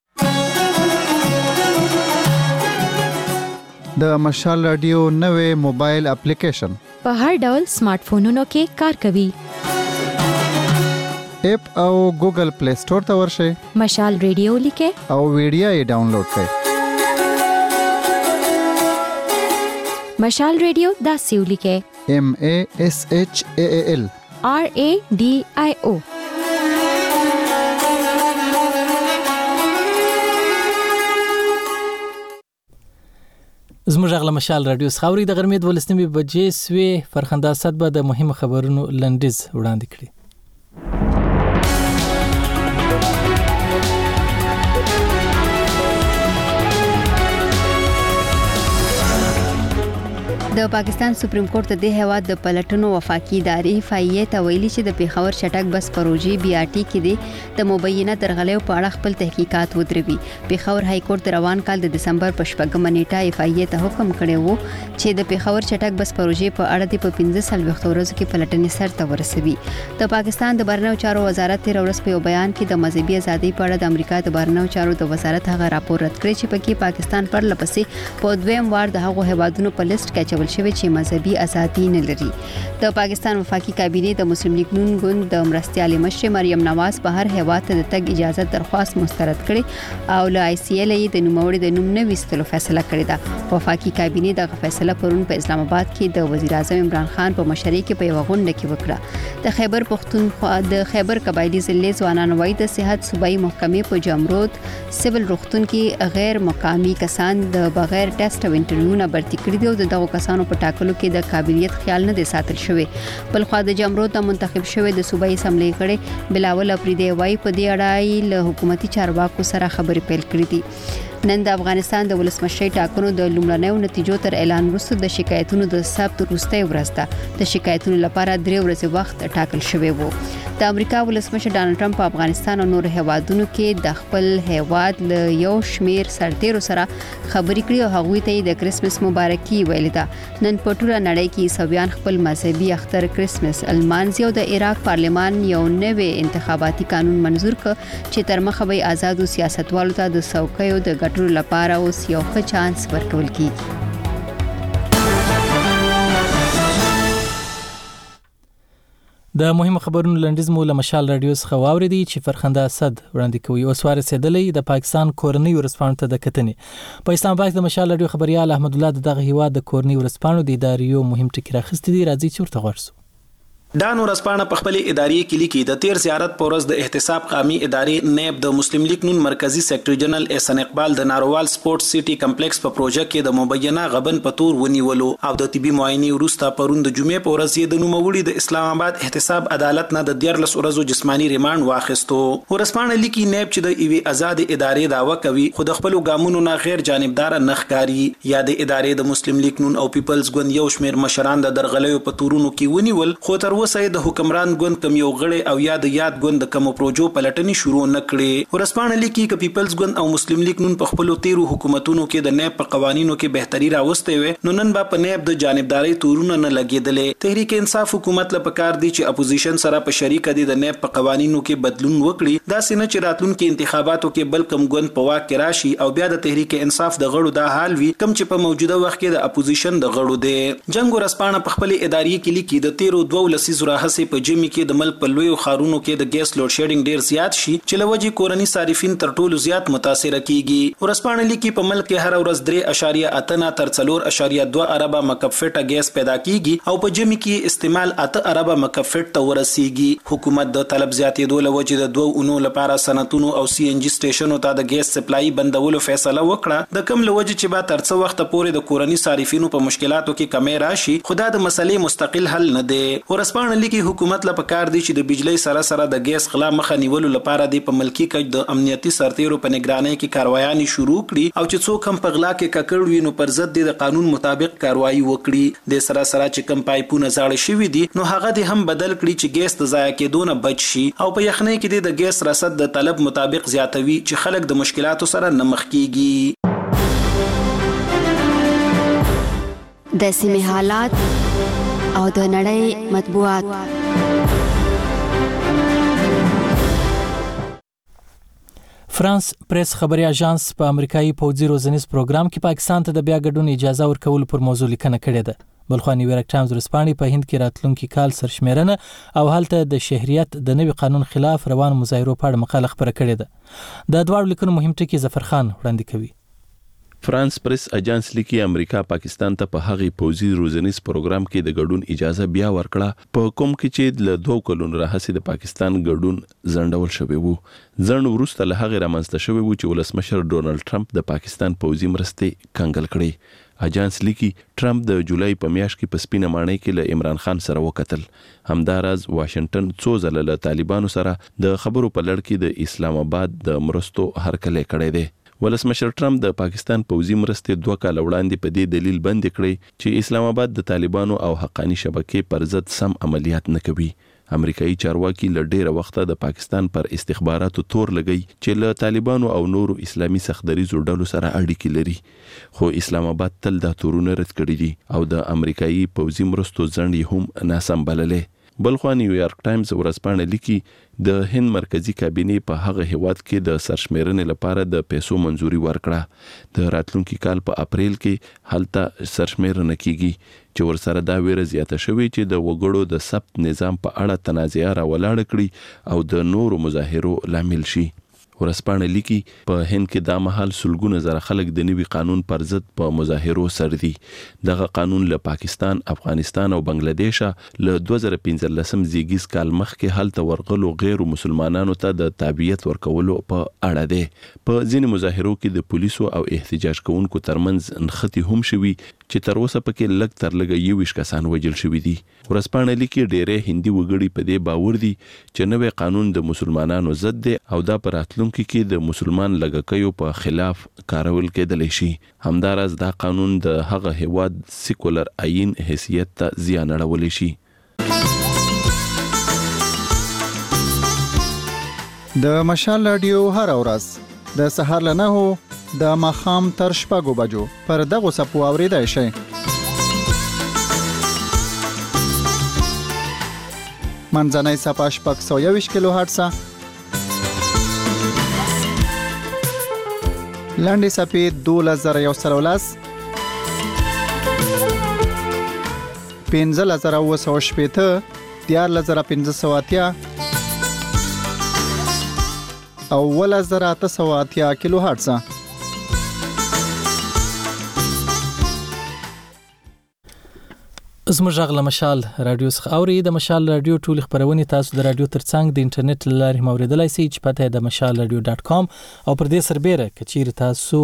د مشال رادیو نوې موبایل اپلیکیشن په هر ډول سمارټ فونونو کې کار کوي. اپ او ګوګل پلی سٹور ته ورشئ. مشال ریډیو لیکه او ویډیو یې ډاونلوډ کړئ. مشال ریډیو داسې ولیکئ: M A S H A A L R A D I O. زموږ غلا مشال رادیو خاوري د غرمې د ولسنیمې بجې سوي فرخنده صد به د مهمه خبرونو لنډیز وړاندې کړي. د پاکستان سپریم کورټ د هیواد د پلټنو وفاقي ادارې فایې ته ویلي چې د پیښور چټک بس پروژې بي آر ټي کې د مبینه درغلیو په اړه خپل تحقیقات ودروي. پیښور های کورټ د روان کال د دسمبر په شپږمه نیټه فایې ته حکم کړی وو چې د پیښور چټک بس پروژې په اړه د پنځه څلوېښت ورځو کې پلټنې سرته ورسوي. د پاکستان د بهرنیو چارو وزارت تیر ورځ په یو بیان کې د مذهبي ازادۍ په اړه د امریکا د بهرنیو چارو د وزارت هغه راپور رد کړی چې پکې پاکستان پر لپسې په دویم وار د هغو هیوادونو په لیست کې اچول شوی چې مذهبي ازادي نه لري. د پاکستان وفاقي کابینه د مسلم لیگ نون ګوند د مرستيالي مشر مریم نواز بهر هیواد ته د تګ اجازه درخواست مسترد کړي او له آی سی ال ای د نوموړي د نوم نه وستلو فیصله کړې ده. وفاقي کابینه د فیصله پرون په اسلام آباد کې د وزیر اعظم عمران خان په مشرۍ کې په یو غونډه کې وکړه. د خیبر پختونخوا د خیبر قبایلی ضلع ځوانان وای د صحت صوبایي محکمې په جمرود سیول روغتون کې غیر مقامی کسان د بغیر ټیسټ او انټرویو نه برتي کړي دي او دغه کسانو په ټاکلو کې د قابلیت خیال نه دی ساتل شوی. بل خو د جمرود ته منتخب شوی د صوبایي اسمبلی غړي بلاول افریدی وای په دې اړه له حکومتي چارواکو سره خبرې پیل کړې دي. نن د افغانستان د ولسمشرۍ ټاکنو د لومړنیو نتیجو تر اعلان وروسته د شکایتونو د ثبت وروستۍ ورځ ده. د شکایتونو لپاره درې ورځې وخت ټاکل شوی وو. د امریکا ولسمشر ډانلډ ټرمپ په افغانستان او نور هیوادونو کې د خپل هیواد له یو شمیر سرتیرو سره خبرې کړې او هغوی ته د کرسمس مبارکي ویلې ده. نن په ټوله نړۍ کې عیسویان خپل مذهبي اختر کرسمس المانځي او د عراق پارلمان یو نوی انتخاباتي قانون منظور کړ چې تر مخه به آزادو سیاستوالو ته د څوکیو د ګټلو لپاره اوس یو ښه چانس ورکول کیږي. د مهمه خبرونو لنډیز مو له مشال رادیو څخه واوریدي چې فرخنده صد وړاندې کوي. اوس ورسېدلې د پاکستان کورنۍ ورسپانو ته د کتنې په اسلام آباد د مشال رادیو خبريال احمد الله دغه هیواد د کورنۍ ورسپانو د ادارې مهم ټکی راخستې دي. راځي چې ورته غوښتو. دانو رسپانه په خپل ادارې کې لیکي د تیر زیارت پورز د احتساب قومي ادارې نیب د مسلم لیگ نون مرکزی سیکریټری جنرال احسان اقبال د ناروال سپورت سټي کمپلیکس په پروژه کې د مبینه غبن په تور ونیولو او د طبي معاینې وروسته پروند د جمعې په ورځ د نوموړي د اسلام آباد احتساب عدالت نه د دیارلس ورځو جسمانی ریماند واخیستو. ورسپانه لیکي نیب چې د ایوي آزاد ادارې داوا کوي خو د خپل ګامونو نه غیر جانبدار نخکاری یا د ادارې د مسلم لیگ نون او پیپلز ګوند یو شمیر مشران د درغلیو په تورونو کې ونیول خو تر اوسه د حکمران ګوند کم یو غړي او یا د یاد ګوند د کوم پروژو پلټنې شروع نکړي. ورسپانه لیکي ک پیپلز ګوند او مسلم لیگ نون په خپل تیرو حکومتونو کې د نیب په قوانینو کې بهتري راوستي وي نو نن با په نیب د جانبداري تورونه نه لګیدلې. تحریک انصاف حکومت له پکار دي چې اپوزیشن سره په شریک دي د نیب په قوانینو کې بدلون وکړي. دا سینه چې راتلونکو انتخاباتو کې بل کم ګوند په واک کې راشي او بیا د تحریک انصاف د غړو دا حال وي کم چې په موجوده وخت کې د اپوزیشن د غړو دي. جنگ ورسپانه په خپل ادارې کې لیکي د تیرو دوه لسیزو راهسه په جمی کې د ملک په لوی خارونو کې د ګیس لوډ شیډینګ ډیر زیات شي چې لوجي کورنی صارفین تر ټولو زیات متاثر کیږي. ورسپانه لیکي په ملک کې هر ورځ درې اشاریه اتنه تر څلور اشاریه دوه اربه مکفټه ګیس پیدا کیږي او په جمی کې استعمال اته اربه مکفټ ته ورسیږي. حکومت د طلب زیاتېدو لوجي د دوه اونو لپاره صنعتونو او سی ان جی سټیشنونو ته د ګیس سپلای بندولو فیصله وکړه. د کم لوجي چې با تر څو وخت پورې د کورنی صارفینو په مشکلاتو کې کمی راشي خدا د مسلې مستقل حل نه دی. ورسپانه لیکي حکومت له پکار دي چې د بجلی سره سره د ګیس غلا مخه نیولو لپاره د پملکی کج د امنیتي سرتیرو په نگرانۍ کې کاروایي شروع کړي او چې څوک هم په غلا کې ککړ وي نو پر ضد د قانون مطابق کاروایي وکړي. د سره سره چې کم پایپونه زاړه شوي دي نو هغه د هم بدل کړي چې ګیس د ضایع کېدو نه بچ شي او په یخنۍ کې د ګیس رسد د طلب مطابق زیاتوي چې خلک د مشکلاتو سره نه مخ کیږي. د سیمې حالات او د نړۍ مطبوعات. فرانس پریس خبري اژانس په امریکایي پوځي روزنیز پروګرام کې پاکستان ته د بیا ګډون اجازه ورکول پر موضوع لیکنه کړې ده. بلخوا نیویارک ټایمز ورځپاڼې په هند کې راتلونکي کال سرشمیرنه او هلته د شهریت د نوي قانون خلاف روان مظاهرو په اړه مقاله خپره کړې ده. د دواړو لیکنو مهم ټکي ظفر خان وړاندې کوي. فرانس پریس اجانس لیکي امریکا پاکستان ته په هغه پوزي روزنیز پروګرام کې د ګډون اجازه بیا ورکړه په کوم کې چې له دوه کلونو راهیسې د پاکستان ګډون ځنډول شوی وو. ځنډ وروسته له هغه رامنځته شوی وو چې ولسمشر ډونالد ټرمپ د پاکستان پوزي مرستې کنګل کړې. اجانس لیکي ټرمپ د جولای په میاشت کې په سپینه ماڼۍ کې له عمران خان سره وکتل. همداراز واشنگټن څو ځله له طالبانو سره د خبرو په لړ کې د اسلام آباد د مرستو هرکلی کړی دی. ولسمشر ټرمپ د پاکستان پوزي مرستې دوه کال وړاندې په دې دلیل بند کړی چې اسلام آباد د طالبانو او حقانی شبکې پر ضد سم عملیات نه کوي. امریکایي چارواکي له ډیره وخته د پاکستان پر استخباراتو تور لګی چې له طالبانو او نورو اسلامي سختدریزو ډلو سره اړیکې لري، خو اسلام آباد تل دا تورونه رد کړي دي او د امریکایي پوزي مرستو ځنډ یې هم ناسم بللې. بلخوا نیویارک ټایمز ورځپاڼه لیکي د هند مرکزی کابینې په هغه هیواد کې د سرشمیرنې لپاره د پیسو منځوري ورکړه. د راتلونکي کال په اپریل کې هلته سرشمیرنه کیږي چې ورسره دا ویره زیاته شوې چې د وګړو د ثبت نظام په اړه تنازعه راولاړه کړي او د نورو مظاهرو لامل شي. ورځپاڼه لیکي په هند کې دا مهال سلګونه زره خلک د نوي قانون پر ضد په مظاهرو سر دي. دغه قانون له پاکستان، افغانستان او بنگلاديش له دوه زره پنځلسم زیږیز کال مخکې هلته ورغلو غیر مسلمانانو ته د تابعیت ورکولو په اړه دی. په ځینې مظاهرو کې د پولیسو او احتجاج کوونکو ترمنځ نښتې هم شوي چې تر اوسه پکې لږ تر لږه یوویشت کسان وژل شوي دي. ورځپاڼه لیکي ډېری هندي وګړي په دې باور دي چې نوی قانون د مسلمانانو ضد دی او دا په راتلونکي کې د مسلمان لږکیو په خلاف کارول کېدلی شي. همداراز دا قانون د هغه هیواد سیکولر آئین حیثیت ته زیان اړولی شي. د مشال رادیو هر ورځ د سهار له نهو د ماښام تر شپږو بجو پر دغو څپو اورېدای شئ. منځنۍ څپه شپږ سوه یوویشت کیلو هرټزه، لنډې څپې دولس زره یو سل او لس، پنځلس زره اووه سوه شپېته، دیارلس زره پنځه سوه اتیا او اوولس زره اته سوه اتیا کیلو هرټزه. زموږ غږ له مشال رادیو څخه اوري. د مشال رادیو ټول خبرونه تاسو د رادیو ترڅنګ د انټرنیټ له لارې موریدلای شئ چې پته د مشال رادیو ډاټ کام او پر دې سربېره کچیر تاسو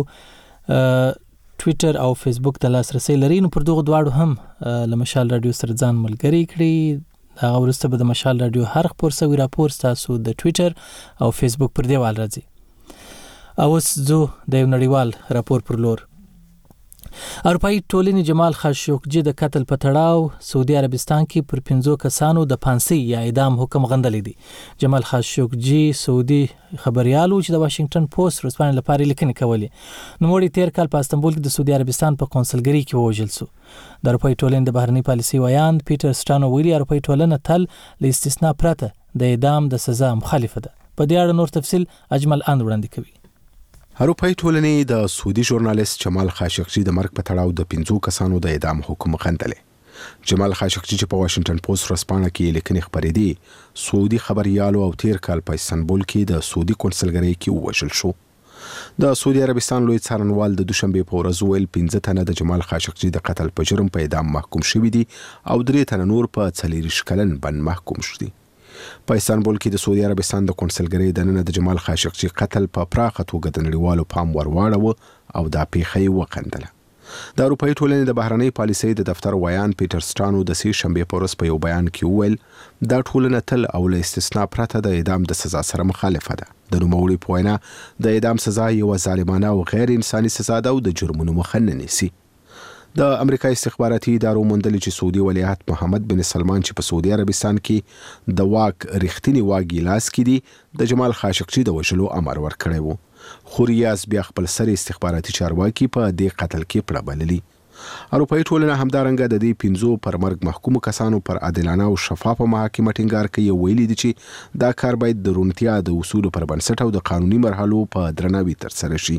ټوئیټر او فیسبوک ته لاسرسي لرئ نو پر دغه دواړو هم له مشال رادیو سره ځان ملګری کړئ. دا ورسته به د مشال رادیو هر خبر سوي راپور تاسو د ټوئیټر او فیسبوک پر دیوال راځي. اوس زه د یو نړیوال راپور پر لور. اروپایي ټولنې جمال خاشقجي د قتل په تړاو سعودي عربستان کې پر پنځو کسانو د پانسي یا اعدام حکم غندلی دی. جمال خاشقجي سعودي خبريالو چې د واشنگټن پوسټ ورځپاڼې لپاره لیکنې کولې. نوموړي تیر کال په استانبول کې د سعودي عربستان په قونسلګرۍ کې ووژل شو. د اروپایي ټولنې د بهرنۍ پالیسي ویاند پیټر سټانو ویلي اروپایي ټولنه تل له استثناء پرته د اعدام د سزا مخالفه ده. په دې اړه نور تفصیل اجمل اند وړاندې کوي. اروپایي ټولنې د سعودي ژورنالیست جمال خاشقجي د مرګ په تړاو د پنځو کسانو د اعدام حکم غندلې. جمال خاشقجي چې په واشنگټن پوسټ ورځپاڼه کې لیکنې خبرې دي سعودي خبريالو او تیر کال په استانبول کې د سعودي قونسلګرۍ کې ووژل شو. د سعودي عربستان لوی څارنوال د دوشنبه په ورځ ویل پنځه تنه د جمال خاشقجي د قتل په جرم په اعدام محکوم شوي دي او درې تنه نور په څلوېښت کلن بند محکوم شوي. په استانبول کې د سعودي عربستان د قونسلګرۍ دننه د جمال خاشقجي قتل په پراخه توګه د نړیوالو پام ورواړو او دا پیښه یې وخندله. د اروپایي ټولنې د بهرنۍ پالیسۍ د دفتر ویان پیټر سټانو د سې شنبې په ورځ په یو بیان کې وویل دا ټولنه تل او له استثناء پرته د اعدام د سزا سره مخالفه ده. د نوموړي په وینا د اعدام سزا یو ظالمانه او غیر انساني سزا ده او د جرمونو مخه نه نیسي. د امریکا استخباراتي ادارو موندلي چې سعودي ولیعهد محمد بن سلمان چې په سعودي عربستان کې د واک رښتینی واګي لاس کې دي د جمال خاشقجي د وژلو امر ورکړی وو. خو ریاض بیا خپل سر استخباراتي چارواکي په دې قتل کې پړه بللي. اروپایي ټولنه همدارنګه د دې پنځو پر مرګ محکوم کسانو پر عادلانه او شفافه محاکمه ټینګار کوي. ویلي دي چې دا کار باید د روڼتیا د اصولو پر بنسټ او د قانوني مرحلو په درناوي ترسره شي.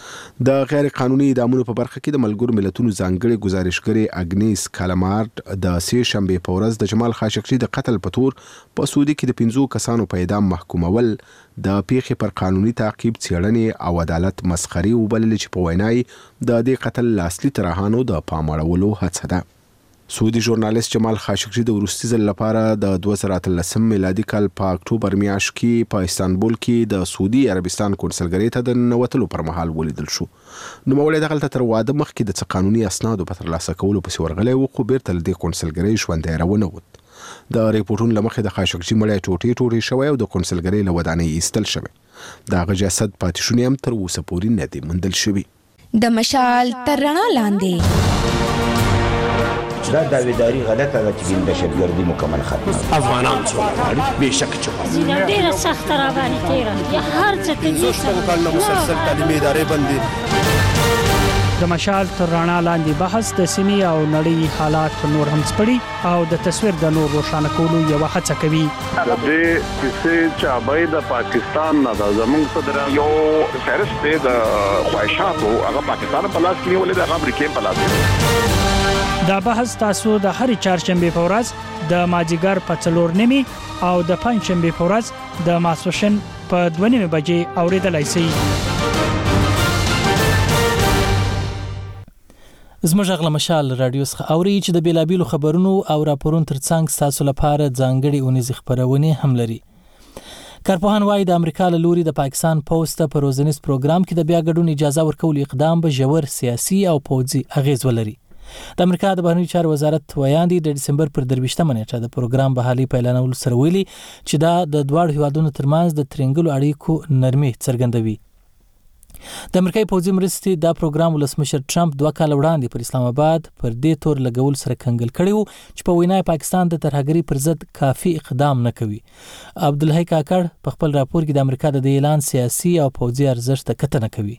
د غیر قانوني اعدامونو په برخه کې د ملګرو ملتونو ځانګړي گزارشګری اګنیس کالمارټ د سې شنبه په ورځ د جمال خاشقجي د قتل په تور په سعودي کې د پنځو کسانو په اعدام محکومول د پیښې پر قانوني تعقیب څېړنې او عدالت مسخري وبلل چې په وینای د دې قتل لاصلي ترهانو د پاموړولو هڅه ده. سعودي ژورنالیست جمال خاشقجي د وروستي ځل لپاره د دوه زره اتلسم میلادي کال په اکتوبر میاشت کې په استانبول کې د سعودي عربستان کونسلګرۍ ته د ننوتلو پر مهال ولیدل شو. نوموړی دغلته تر واده مخکې د څه قانوني اسنادو په ترلاسه کولو پسې ورغلی و، خو بیرته له دې کونسلګرۍ ژوندی راونوت. د ریپورټونو له مخې د خاشقجي مړی ټوټې ټوټې شوی او د کونسلګرۍ له ودانۍ ایستل شوی. د هغه جسد پاتې شونې هم تر اوسه پورې نه دي موندل شوي. د مشال تر رڼا لاندې دا داویداری غلطه ده چې د دهشتګردي مکمل ختمه افغانان څو غواړي بهشکه چې ډیره سخت را باندې تیره یا هر څه ته شپږ کال مسلسل تعلیمي ادارې بندي. د مشال تر رڼا لاندې بحث د سیمې او نړۍ حالات نور هم سپړي او د تصویر د نور روښانه کولو یو هڅه کوي. د دې کیسې چې د پاکستان نه د زمونږ صدر یو فهرست د خواهشاتو هغه پاکستان په لاس کې نیولې د امریکا په لاس کې. دا بحث تاسو د هر چهارشنبه په ورځ د ماجیګر په څلور نیمي او د پنځشنبه په ورځ د ماسپښین په دوه نیمه بجې اوریدلای شئ. زموږ غل مشال رادیو څخه اوري چې د بیلابیلو خبرونو او راپورونو ترڅنګ تاسو لپاره ځانګړي اونیزي خبرونه هم لري. کارپوهان وايي د امریکا له لوري د پاکستان پوسټ په روزنیز پروګرام کې د بیا ګډون اجازه ورکول اقدام به ژور سیاسي او پوځي اغیز ولري. د امریکا د بهرنیو چارو وزارت ویاندي د دسمبر پر درویشتمه نیټه د پروګرام بحالي په اعلانولو سره ویلي چې دا د دواړو هیوادونو ترمنځ د ترنګلو اړیکو نرمي څرګندوي. د امریکای پوځي مرستې دا پروګرام ولسمشر ټرمپ دوه کال وړاندې پر اسلام آباد پر دې تور لګول سره کنګل کړی و چې په وینای پاکستان د ترهګری پر ضد کافي اقدام نه کوي. عبدالحی کاکړ په خپل راپور کې د امریکا د اعلان سیاسي او پوځي ارزښت کتنه کوي.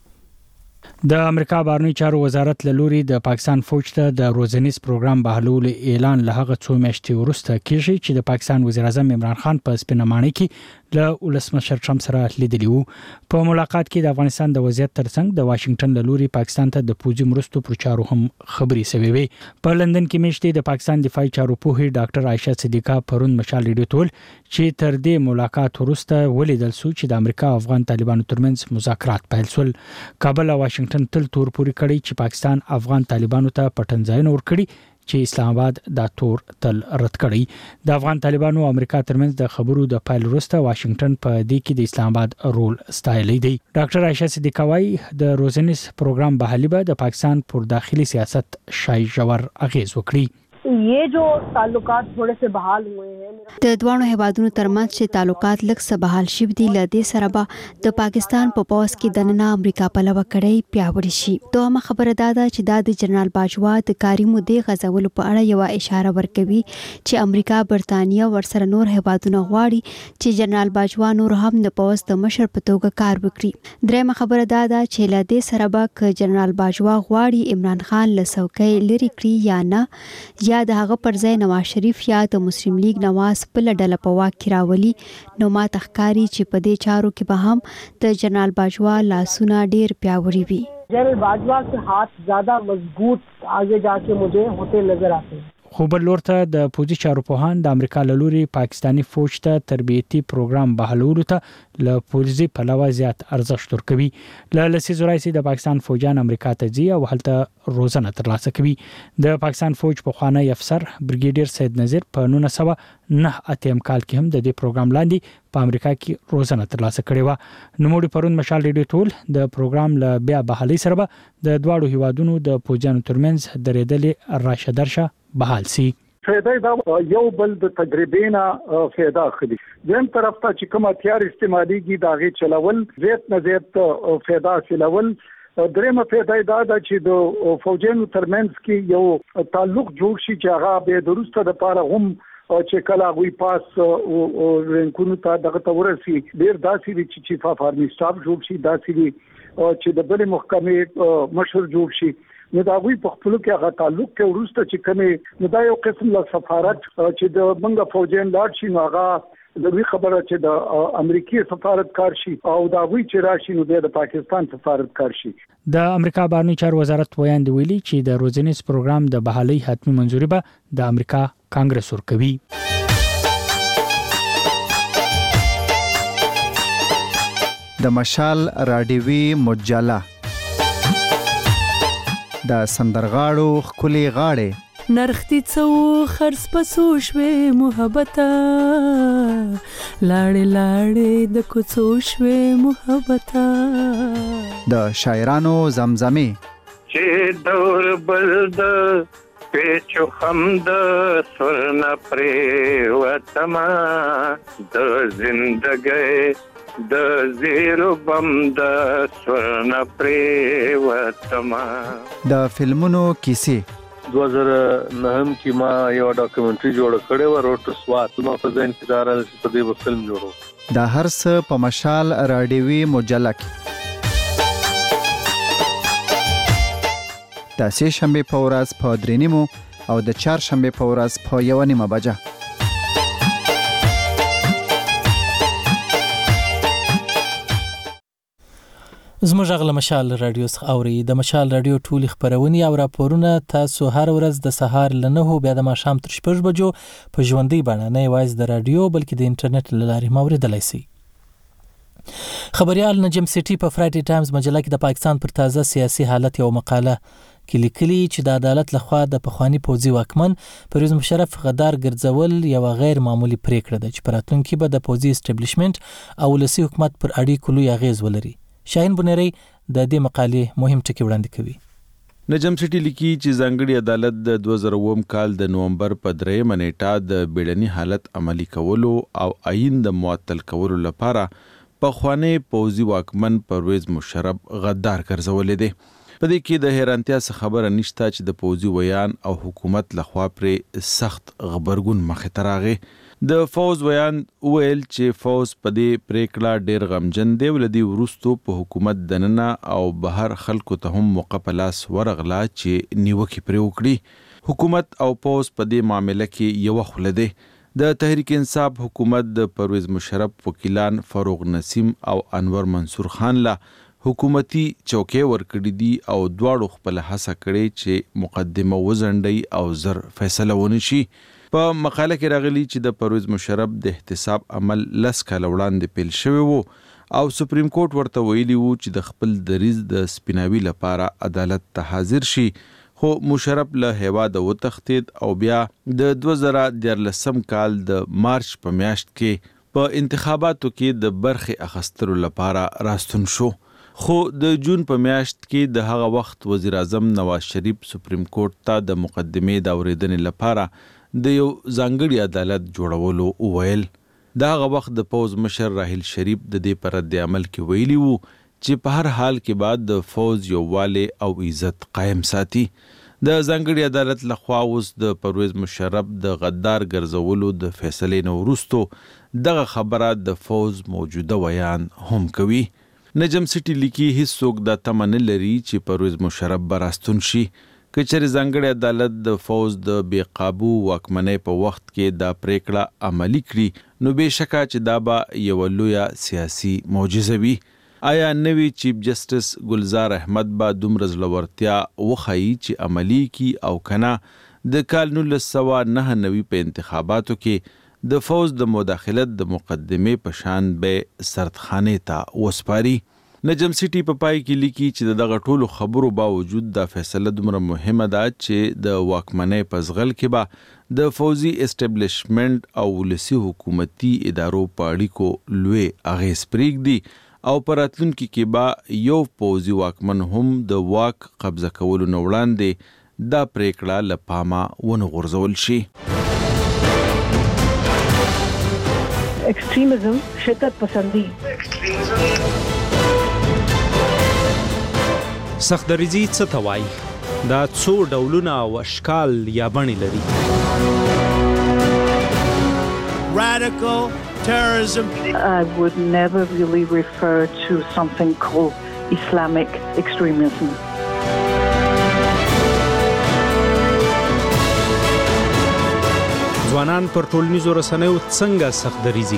د امریکا بهرنیو چارو وزارت له لوري د پاکستان فوج ته د روزنیز پروګرام بحالولو اعلان له هغه څو میاشتې وروسته کیږي چې د پاکستان وزیر اعظم عمران خان په سپینمانه کې له ولسمشر ټرمپ سره لیدلی وو. په ملاقات کې د افغانستان د وضعیت ترڅنګ د واشنگټن له لوري پاکستان ته د پوځي مرستو پر چارو هم خبري شوې وي. په لندن کې میشته د پاکستان دفاعي چارو پوهې ډاکټر عائشه صدیقه پرون مشال ریډیو تول چې تر دې ملاقات وروسته ولیدل سو چې د امریکا او افغان طالبانو ترمنځ مذاکرات پیل شول. کابل او واشنگټن تل تور پوری کړی چې پاکستان افغان طالبانو ته پټنځایونه ورکړي چې اسلام آباد دا تور تل رد کړی. د افغان طالبانو او امریکا ترمنځ د خبرو د پایل وروسته واشنگټن په دې کې د اسلام آباد رول ستایلی دی. ډاکټر عائشه صدیقه وايي د روزنیز پروګرام بحالي به د پاکستان پر داخلي سیاست شای جوړ اغیز وکړي. ये जो ताल्लुकात थोड़े से बहाल हुए हैं د دوانو هیوادونو ترمنځ چې تعلقات لږ څه بحال شوي دي لدې سره به د پاکستان په پوس کې د نن امریکا په لور کړی پیاوړی شي. دوه خبره دا ده چې دا د جنرال باجوا د کاری مودې غزولو په اړه یو اشاره ورکوي چې امریکا برتانیا ورسره نور هیوادونه غواړي چې جنرال باجوا نور هم د پوس د مشر په توګه کار وکړي. درېمه خبره دا ده چې لدې سره به ک جنرال باجوا غواړي عمران خان له څوکۍ لري کړي یا نه یا د هغه پر ځای نواز شریف یا د مسلم لیگ نواز په ډله په واک کې راولي. نو ما تخکاری چې په دې چارو کې به هم د جنرال باجوا لاسونه ډیر پیاوړي وي. جنرال باجوا के हाथ ज्यादा मजबूत आगे जाके मुझे होते नजर आते हैं. خو بل لور ته د پوځي چارو پوهان د امریکا له لوري پاکستانی فوج ته تربیتي پروګرام بحالولو ته له پولیسي پلوه زیات ارزښت ورکوي. له لسیزو راځي د پاکستان فوجان امریکا ته ځي او هلته روزنه ترلاسه کوي. د پاکستان فوج په خوانی افسر بریګیډیر سید نذیر په نولس سوه نهه اتیا کال کې هم د دې پروګرام لاندې په امریکا کې روزنه ترلاسه کړې و. نوموړي پرون مشال ریډیو تول د پروګرام له بیا بحالي سره به د دواړو هیوادونو د پوجانو ترمنځ درېدلې راشه درشه بحال سي. فایده دا یو بل د تجربې نه فایده اخلي. دیم طرف ته چې کوم هتیار استعماليږي دا غي چلول زیات نه زیات فایده حاصلول. درېمه فایده دا ده چې د فوجانو ترمنځ کې یو تعلق جوړ شي چې هغه به درسته د پاره هم چې کله غوي پاس او رنکونو ته دغه تورسي ډیر داسې دي چې چیف اف آرمی سټاف جوړ شي داسې دي چې د بلې محکمې مشر جوړ شي. نو دا غوي په خپل کې هغه تعلق کې ورسته چې کمه نو دا یو قسم له سفارت چې د منګه فوجین لاړ شي نو هغه د وی خبره چې د امریکای سفارتکار شي او دا وی چې راشي نو د پاکستان سفارتکار شي. د امریکا بهرنی چارو وزارت ویاند ویلي چې د روزنیز پروګرام د بحالي حتمی منځوري به د امریکا کانګرس ورکوي. د مشال راډیوي مجله د سندرغاړو خولي غاړې نرختی څو خرڅ پسو شوي محبته لاړې لاړې د کوڅو شوي محبته د شاعرانو زمزمه چې دور بلد پیچو خمد سرنا پرې وتما د زندګۍ د زیرو بم د سرنا پرې وتما. د فلمونو کیسې دو هزار نهم کې ما یو ډاکومنټري جوړ کړی و روټ سوات ما په ځین کې دارل په دې په فلم جوړو. د هر څه په مشال راډیوي مجله کې د سه شنبه په ورځ په درې نیمو او د چهار شنبه په ورځ په یو نیمه بجه. زموږ غل مشال رادیو څخه اوري. د مشال رادیو ټول خبرونه او راپورونه تاسو هر ورځ د سهار ل نه بیا د ماښام تر شپږ بجو په ژوندۍ بڼه نه یوازې د رادیو بلکې د انټرنیټ له لارې موریدلای شئ. خبريال نجم سټي په فرایډي ټایمز مجله کې د پاکستان پر تازه سیاسي حالت یو مقاله کې لیکلي چې د عدالت لخوا د پخوانی پوځي واکمن پرویز مشرف غدار ګرځول یو غیر معمولی پریکړه ده چې پراتونکو به د پوځي اسټابلیشمنت او ولسی حکومت پر اړیکو لوی اغیز ولري. شاهین بنيري د دې مقالې مهم ټکی وړاندې کوي. نجم سټي لیکي چې ځانګړي عدالت د دوه زره اووه کال د نومبر په درېمه نیټه د بیړني حالت عملی کولو او عین د معطل کولو لپاره په خوانی پوځي واکمن پرویز مشرف غدار ګرځولې دي. په دې کې د حیرانتیا څخه خبره نشته چې د پوځي ویان او حکومت لخوا پر سخت غبرګون مخې ته راغی. د فوز ویان ویل چې فوز په دې پریکړه ډېر غمجن دی ولدي ورستو په حکومت دننه او بهر خلکو ته هم موقع پلاس ورغلا چې نیوکه پرې وکړي. حکومت او فوز په دې معاملې کې یو خل دی. د تحریک انصاف حکومت د پرویز مشرف وکیلان فاروق نسیم او انور منصور خان لا حکومتي چوکۍ ورکړې دي او دواړو خپل هڅه کړې چې مقدمه وزنډي او زر فیصله ونشي. په مقاله کې راغلي چې د پرویز مشرف د احتساب عمل لس کال وړاندې پیل شوی وو او سپریم کورټ ورته ویلي وو چې د خپل دریز د سپیناوي لپاره عدالت ته حاضر شي، خو مشرف له هیواده وتښتید او بیا د دوه زره دیارلسم کال د مارچ په میاشت کې په انتخاباتو کې د برخې اخیستلو لپاره راستون شو. خو د جون په میاشت کې د هغه وخت وزیر اعظم نواز شریف سپریم کورټ ته د مقدمې د اوریدنې لپاره د یو ځانګړي عدالت جوړولو وویل. دا هغه وخت د پوز مشر راحیل شریف د دې پر رد عمل کې ویلي وو چې په هر حال کې بعد د فوز یوواله او عزت قائم ساتي. د ځانګړي عدالت لخوا اوس د پرویز مشرف د غدار ګرځولو د فیصلې نو وروسته دغه خبره د فوز موجوده ویان هم کوي. نجم سټي لیکي هیڅوک د تمن لري چې پرویز مشرف براستون شي. کچری ځانګړي عدالت د فوز د بې قابو واکمنۍ په وخت کې دا پریکړه عملی کړي نو بهشکه چې دا به یو لوی سیاسي معجزه وي. آیا نوی چیف جسټس ګلزار احمد به دومره زړورتیا وښایي چې عملی کی او کنه د کال نولس سوه نهه نوي په انتخاباتو کې د فوز د مداخلت د مقدمې په شان به سردخانه ته وسپاري. نجم سټي په پای کې لیکي چې دغه ټولو خبرو باوجود دا فیصله دومره مهمه ده چې د واکمنۍ په ځغل کې به د فوزي اسټابلیشمنت او ولسی حکومتي ادارو په اړیکو لوی اغیز پرېږدي او په راتلونکي کې به یو پوځي واکمن هم د واک قبضه کولو نه وړاندې دا پریکړه له پامه ونه غورځول شي. ایکسټریمزم شدت پسندي سختدریزي څه ته وایي؟ دا څو ډولونه او اشکال یا بڼې لري. Radical terrorism. I would never really refer to something called Islamic extremism. افغانان پر ټولنیزو رسنیو څنګه سختدریزي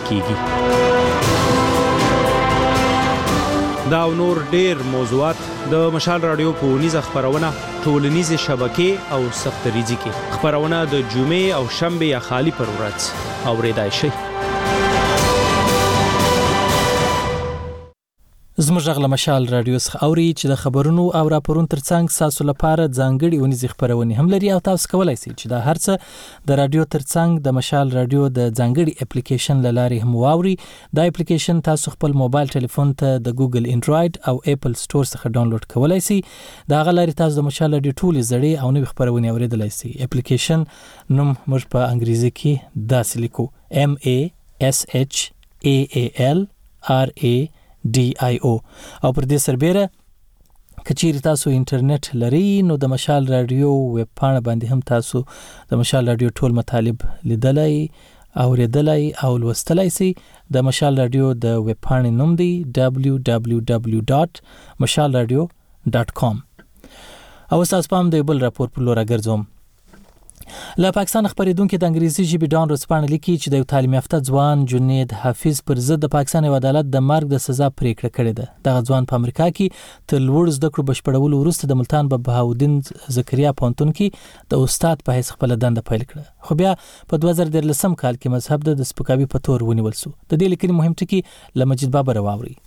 کیږي. دا او نور ډیر موضوعات د مشال رادیو په ونیزه خبرونه ټولنیزې شبکې او سختدریزي کې خبرونه د جمعې او شنبه یا خالی پر ورځ اوریدای شي. زموږ غږ له مشال رادیو څخه اوري چې د خبرونو او راپورونو ترڅنګ تاسو لپاره ځانګړي ونیزې خبرونه هم لري او تاسو کولای شئ چې دا هرڅه د رادیو ترڅنګ د مشال رادیو د ځانګړي اپلیکیشن لاري هم واوري. دا اپلیکیشن تاسو خپل موبایل ټلیفون ته د ګوګل انډراید او اپل سٹور څخه ډاونلوډ کولای شئ. دا غلاري تاسو د مشال رادیو ټولې زړې او نوې خبرونه اوریدلای شئ. اپلیکیشن نوم موږ په انګریزي کې داسې لیکو M A S H A A L R A D I O او پر دې سربېره کچېرې تاسو انټرنیټ لري نو د مشال رادیو ویب پاڼه باندې هم تاسو د مشال رادیو ټول مطالب لیدلای او ریدلای او لوستلای شئ. د مشال رادیو د ویب پاڼې نوم دی دبلیو دبلیو دبلیو ډاټ مشال رادیو ډاټ کام. او تاسو پام د بل راپور پر لور راګرځوم. له پاکستان خبرېدونکو د انګریزي ژبې ډان رسپانه لیکي چې د تعلیم یافته ځوان جنید حفیظ پر ضد د پاکستان عدالت د مرګ د سزا پریکړه کړې ده. دغه ځوان په امریکا کې تر لوړ زده کړو بشپړولو وروسته د ملتان په بهاودین زکریا پونتون کې د استاد په حیث خپل دنده پیل کړه. خو بیا په دوه زره دولسم کال کې مذهب د سپکاوي په تور ونیول شو. د دې لیکنې مهم ټکی له مجید بابر واوري.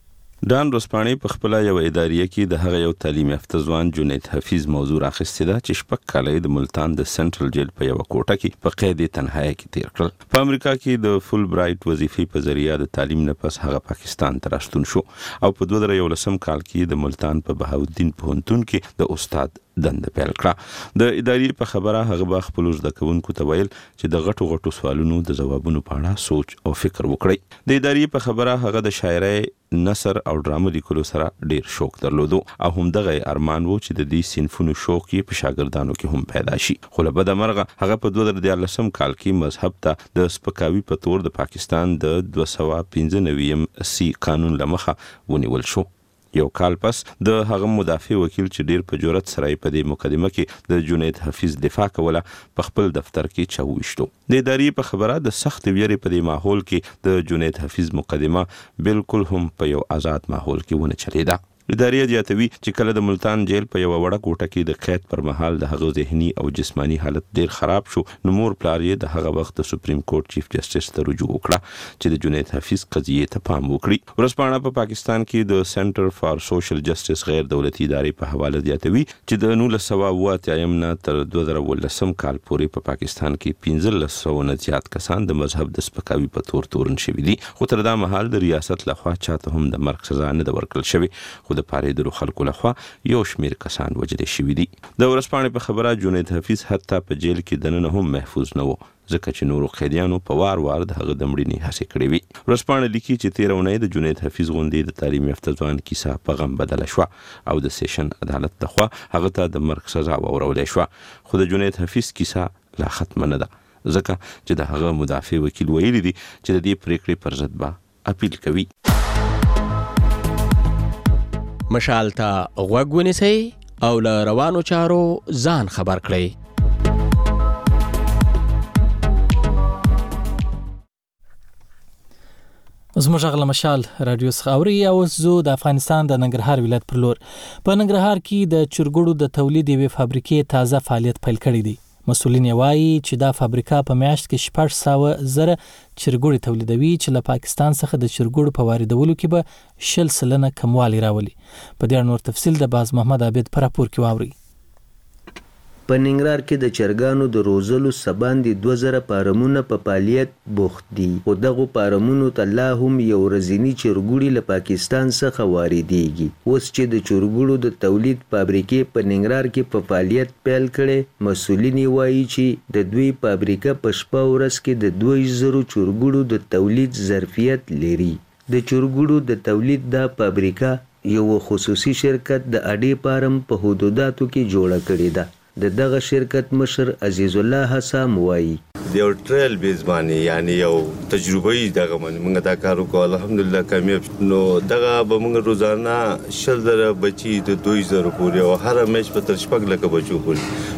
ډان رسپاني په خپل یو اداریه کې د هغه یو تعلیم یافته ځوان جنید حفیظ موضوع راخستې ده چې شپږ کاله د ملتان د سنټرل جیل په یو کوټه کې په قید تنهایی کې تیر کړل. په امریکا کې د فول برایټ وظیفې په ذریعہ د تعلیم نه پس هغه پاکستان ته راستون شو او په دوه زره یولسم کال کې د ملتان په بهاودین پوهنتون کې د استاد دنده پیل کړه. د ادارې په خبره هغه به خپل زده کوونکو ته ویل چې د غټو غټو سوالونو د جوابونو په اړه سوچ او فکر وکړي. د ادارې په خبره هغه د شاعرۍ، نثر او ډرامو لیکلو سره ډیر شوق درلودو او هم دغه ارمان وو چې د دې صنفونو شوق یې په شاګردانو کې هم پیدا شي. خو له بده مرغه هغه په دوه زره دیارلسم کال کې مذهب ته د سپکاوي په تور د پاکستان د دوه سوه پنځه نوي سی قانون لمخه ونیول شو. یو کال پس د هغه مدافع وکیل چې ډیر په جرأت سره په دې مقدمه کې د جنید حفیظ دفاع کوله په خپل دفتر کې چاويشتو. د ادارې په خبره د سخت ویری په دې ماحول کې د جنید حفیظ مقدمه بالکل هم په یو آزاد ماحول کې ونه چلیده. ادارې زیاتوي چې کله د ملتان جیل په یو وړه کوټه کې د قید پر مهال د هغه ذهني او جسمانی حالت ډیر خراب شو نو مور پلار یې د هغه وخت د سپریم کورټ چیف جسټس ته رجوع وکړه چې د جنید حفیظ قضیې ته پام وکړي. ورسپانه په پاکستان کې د سنټر فار سوشل جسټس غیر دولتي ادارې په حواله زیاتوي چې د نولس سوه اوه اتیایم نه تر دوه زره ولسم کال پورې په پاکستان کې پنځلس سوه نه زیات کسان د مذهب د سپکاوي په تور تورن شوي دي. خو تر دا مهال د ریاست لخوا چاته هم د مرګ سزا نه ورکړل شوې خو د پاریدلو خلکو لخوا یو شمیر کسان وجل شوي دي. د ورسپانې په خبره جنید حفیظ حتی په جیل کې دننه هم محفوظ نه و ځکه چې نورو قیدیانو په وار وار د هغه د مړینې هڅې کړې وي. ورسپانې لیکي چې تېره اونۍ د جنید حفیظ غوندې د تعلیم یافته ځوان کیسه په غم بدله شوه او د سیشن عدالت لخوا هغه ته د مرګ سزا واورولی شوه. خو د جنید حفیظ کیسه لا ختمه نه ده ځکه چې د هغه مدافع وکیل ویلي دي چې د دې پریکړې پر ضد به اپیل کوي. مشال ته غوږ ونیسئ او له روانو چارو ځان خبر کړئ. زموږ غږ له مشال رادیو څخه اوري او زه د افغانستان د ننګرهار ولایت پر لور. په ننګرهار کې د چرګوړو د تولید یوې فابریکې تازه فعالیت پیل کړی دی. مسؤلین وایي چې دا فابریکه په میاشت کې شپږ سوه زره چرګوړي تولیدوي چې له پاکستان څخه د چرګوړو په واردولو کې به شل سلنه کموالی راولي. په دې اړه نور تفصیل د باز محمد عابد په راپور کې واوري. په ننګرهار کې د چرګانو د روزلو سباندې دوه زره فارمونه په فعالیت بوخت دي خو دغو فارمونو ته لا هم یو ورځني چرګوړي له پاکستان څخه واردېږي. اوس چې د چرګوړو د تولید فابریکې په ننګرهار کې په فعالیت پیل کړي مسؤلین وایي چې د دوی فابریکه په شپه ورځ کې د دوه زرو چرګوړو د تولید ظرفیت لري. د چرګوړو د تولید دا فابریکه یو خصوصي شرکت د اډې فارم په حدوداتو کې جوړه کړې ده. د دغه شرکت مشر عزیز الله حسام وایي د یو ټریل بیز باندې یعنی یو تجربه دغه باندې موږ دا کار وکړو الحمدلله کامیاب نو دغه به موږ روزانه شل زره بچي د دوه زره پورې او هر میش په تر شپږ لکه بچو پورې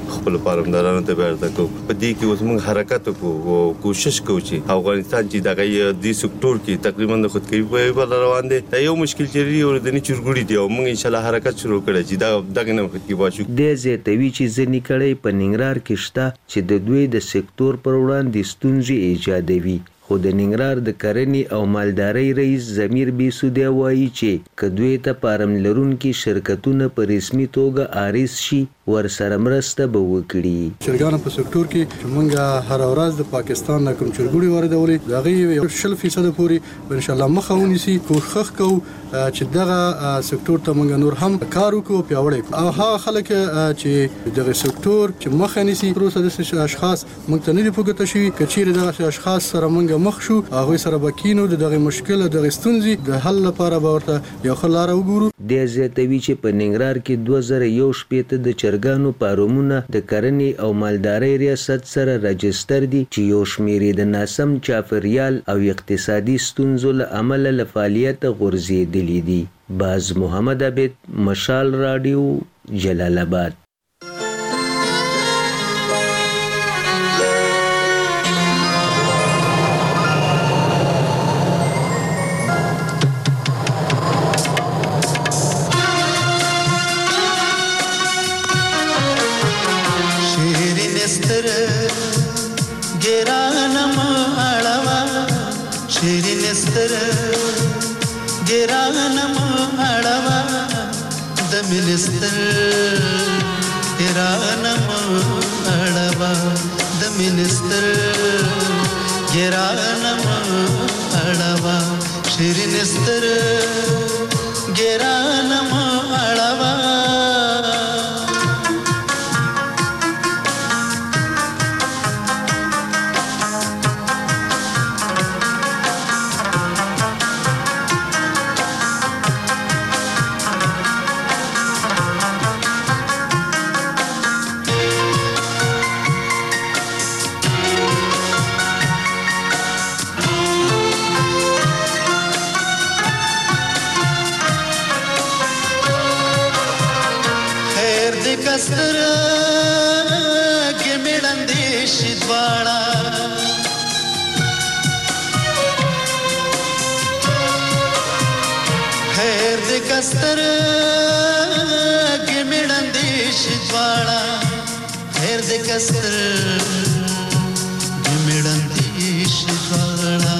خپل پارمدارانو ته ورته کو په دې کې اوس موږ حرکت وکړو او کوشش کوو چې افغانستان چې دغه د سکتور کې تقریبا د خودکفي په بل روان دي دا یو مشکل چیرې او د چورګوړي دی او موږ ان شاء الله حرکت شروع کړی چې دا دغه نه خودکفي باشو د زیاتوي چې ځنی کړي په ننګرهار کې شته چې د دوی د سکتور پر وړاندې ستونزې ایجادوي خو د ننګرهار د کرنې او مالدارۍ رئیس ضمیر بیسودیا وایي چې کدوی ته پارم لرونکي شرکتونه په رسمي توګه عارض شي ورسره مرسته به وکړي. چرګانو په سکتور کې موږ هر ورځ د پاکستان نه کوم چرګوړي واردولې دغه یو شل فیصد پورې ان شاء الله مخه ونیسي کوښښ کوو چې دغه سکتور ته موږ نور هم کار وکړو پیاوړی او هغه خلک چې دغه سکتور چې مخه نیسي پروسه د اشخاص موږ ته نه دی پوګته شي کچېره دغه اشخاص سره موږ مخ شو هغه سره بکینو دغه مشکل دغه ستونزې د حل لپاره به ورته یو خلار وګورو. د زیاتوي چې په ننګرهار کې دوه زره یو شپېته د چرګانو فارمونه د کرنې او مالدارۍ ریاست سره راجستر دي چې یو شمېر د ناسم چاپیریال او اقتصادي ستونزو له امله له فعالیت غورځېدلي دي. باز محمد عبید، مشال رادیو، جلال آباد. Minister तेरा नम अड़वा द मिनिस्टर गेरा नम अड़वा शिरनिस्तर गेरा नम अड़वा कस्तर के मिड़ंदेश द्वाड़ा खैर दे कस्तर के मिड़ंदेश द्वाड़ा खैर दे कस्तर के मिड़ंदेश द्वाड़ा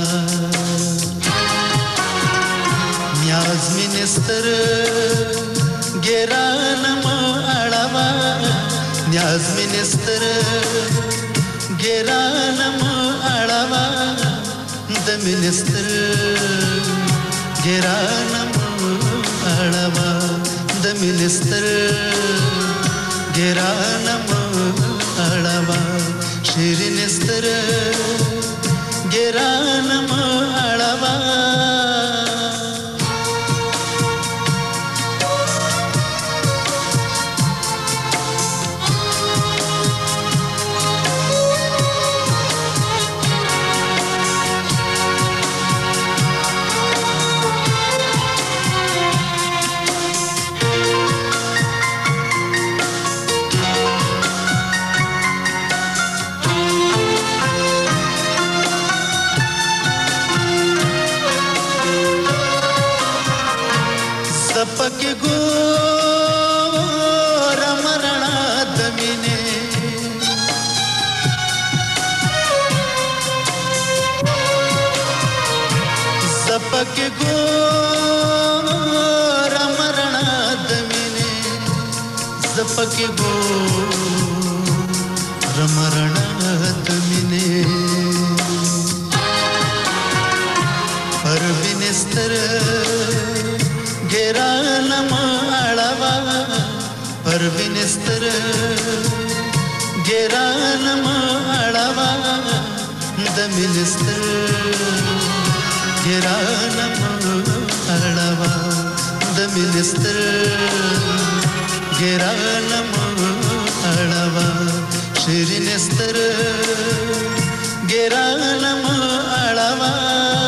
न्याज मिनिस्टर गेरा नम अड़वा न्याज मिनिस्टर गेरा नम अड़वा द मिनिस्टर गेरा नम अड़वा द मिनिस्टर गेरा नम अड़वा शिरनिस्तर गेरा नम अड़वा सपक गो रमरणा दमिने सपक गो रमरणा दमिने सपक गो रमरणा दमिने पर बिनिस्तर गेरा नम अड़वा पर बिनिस्तर गेरा नम अड़वा द मिनिस्टर गेरा नम अड़वा द मिनिस्टर गेरा नम अड़वा शिरनिस्तर गेरा नम अड़वा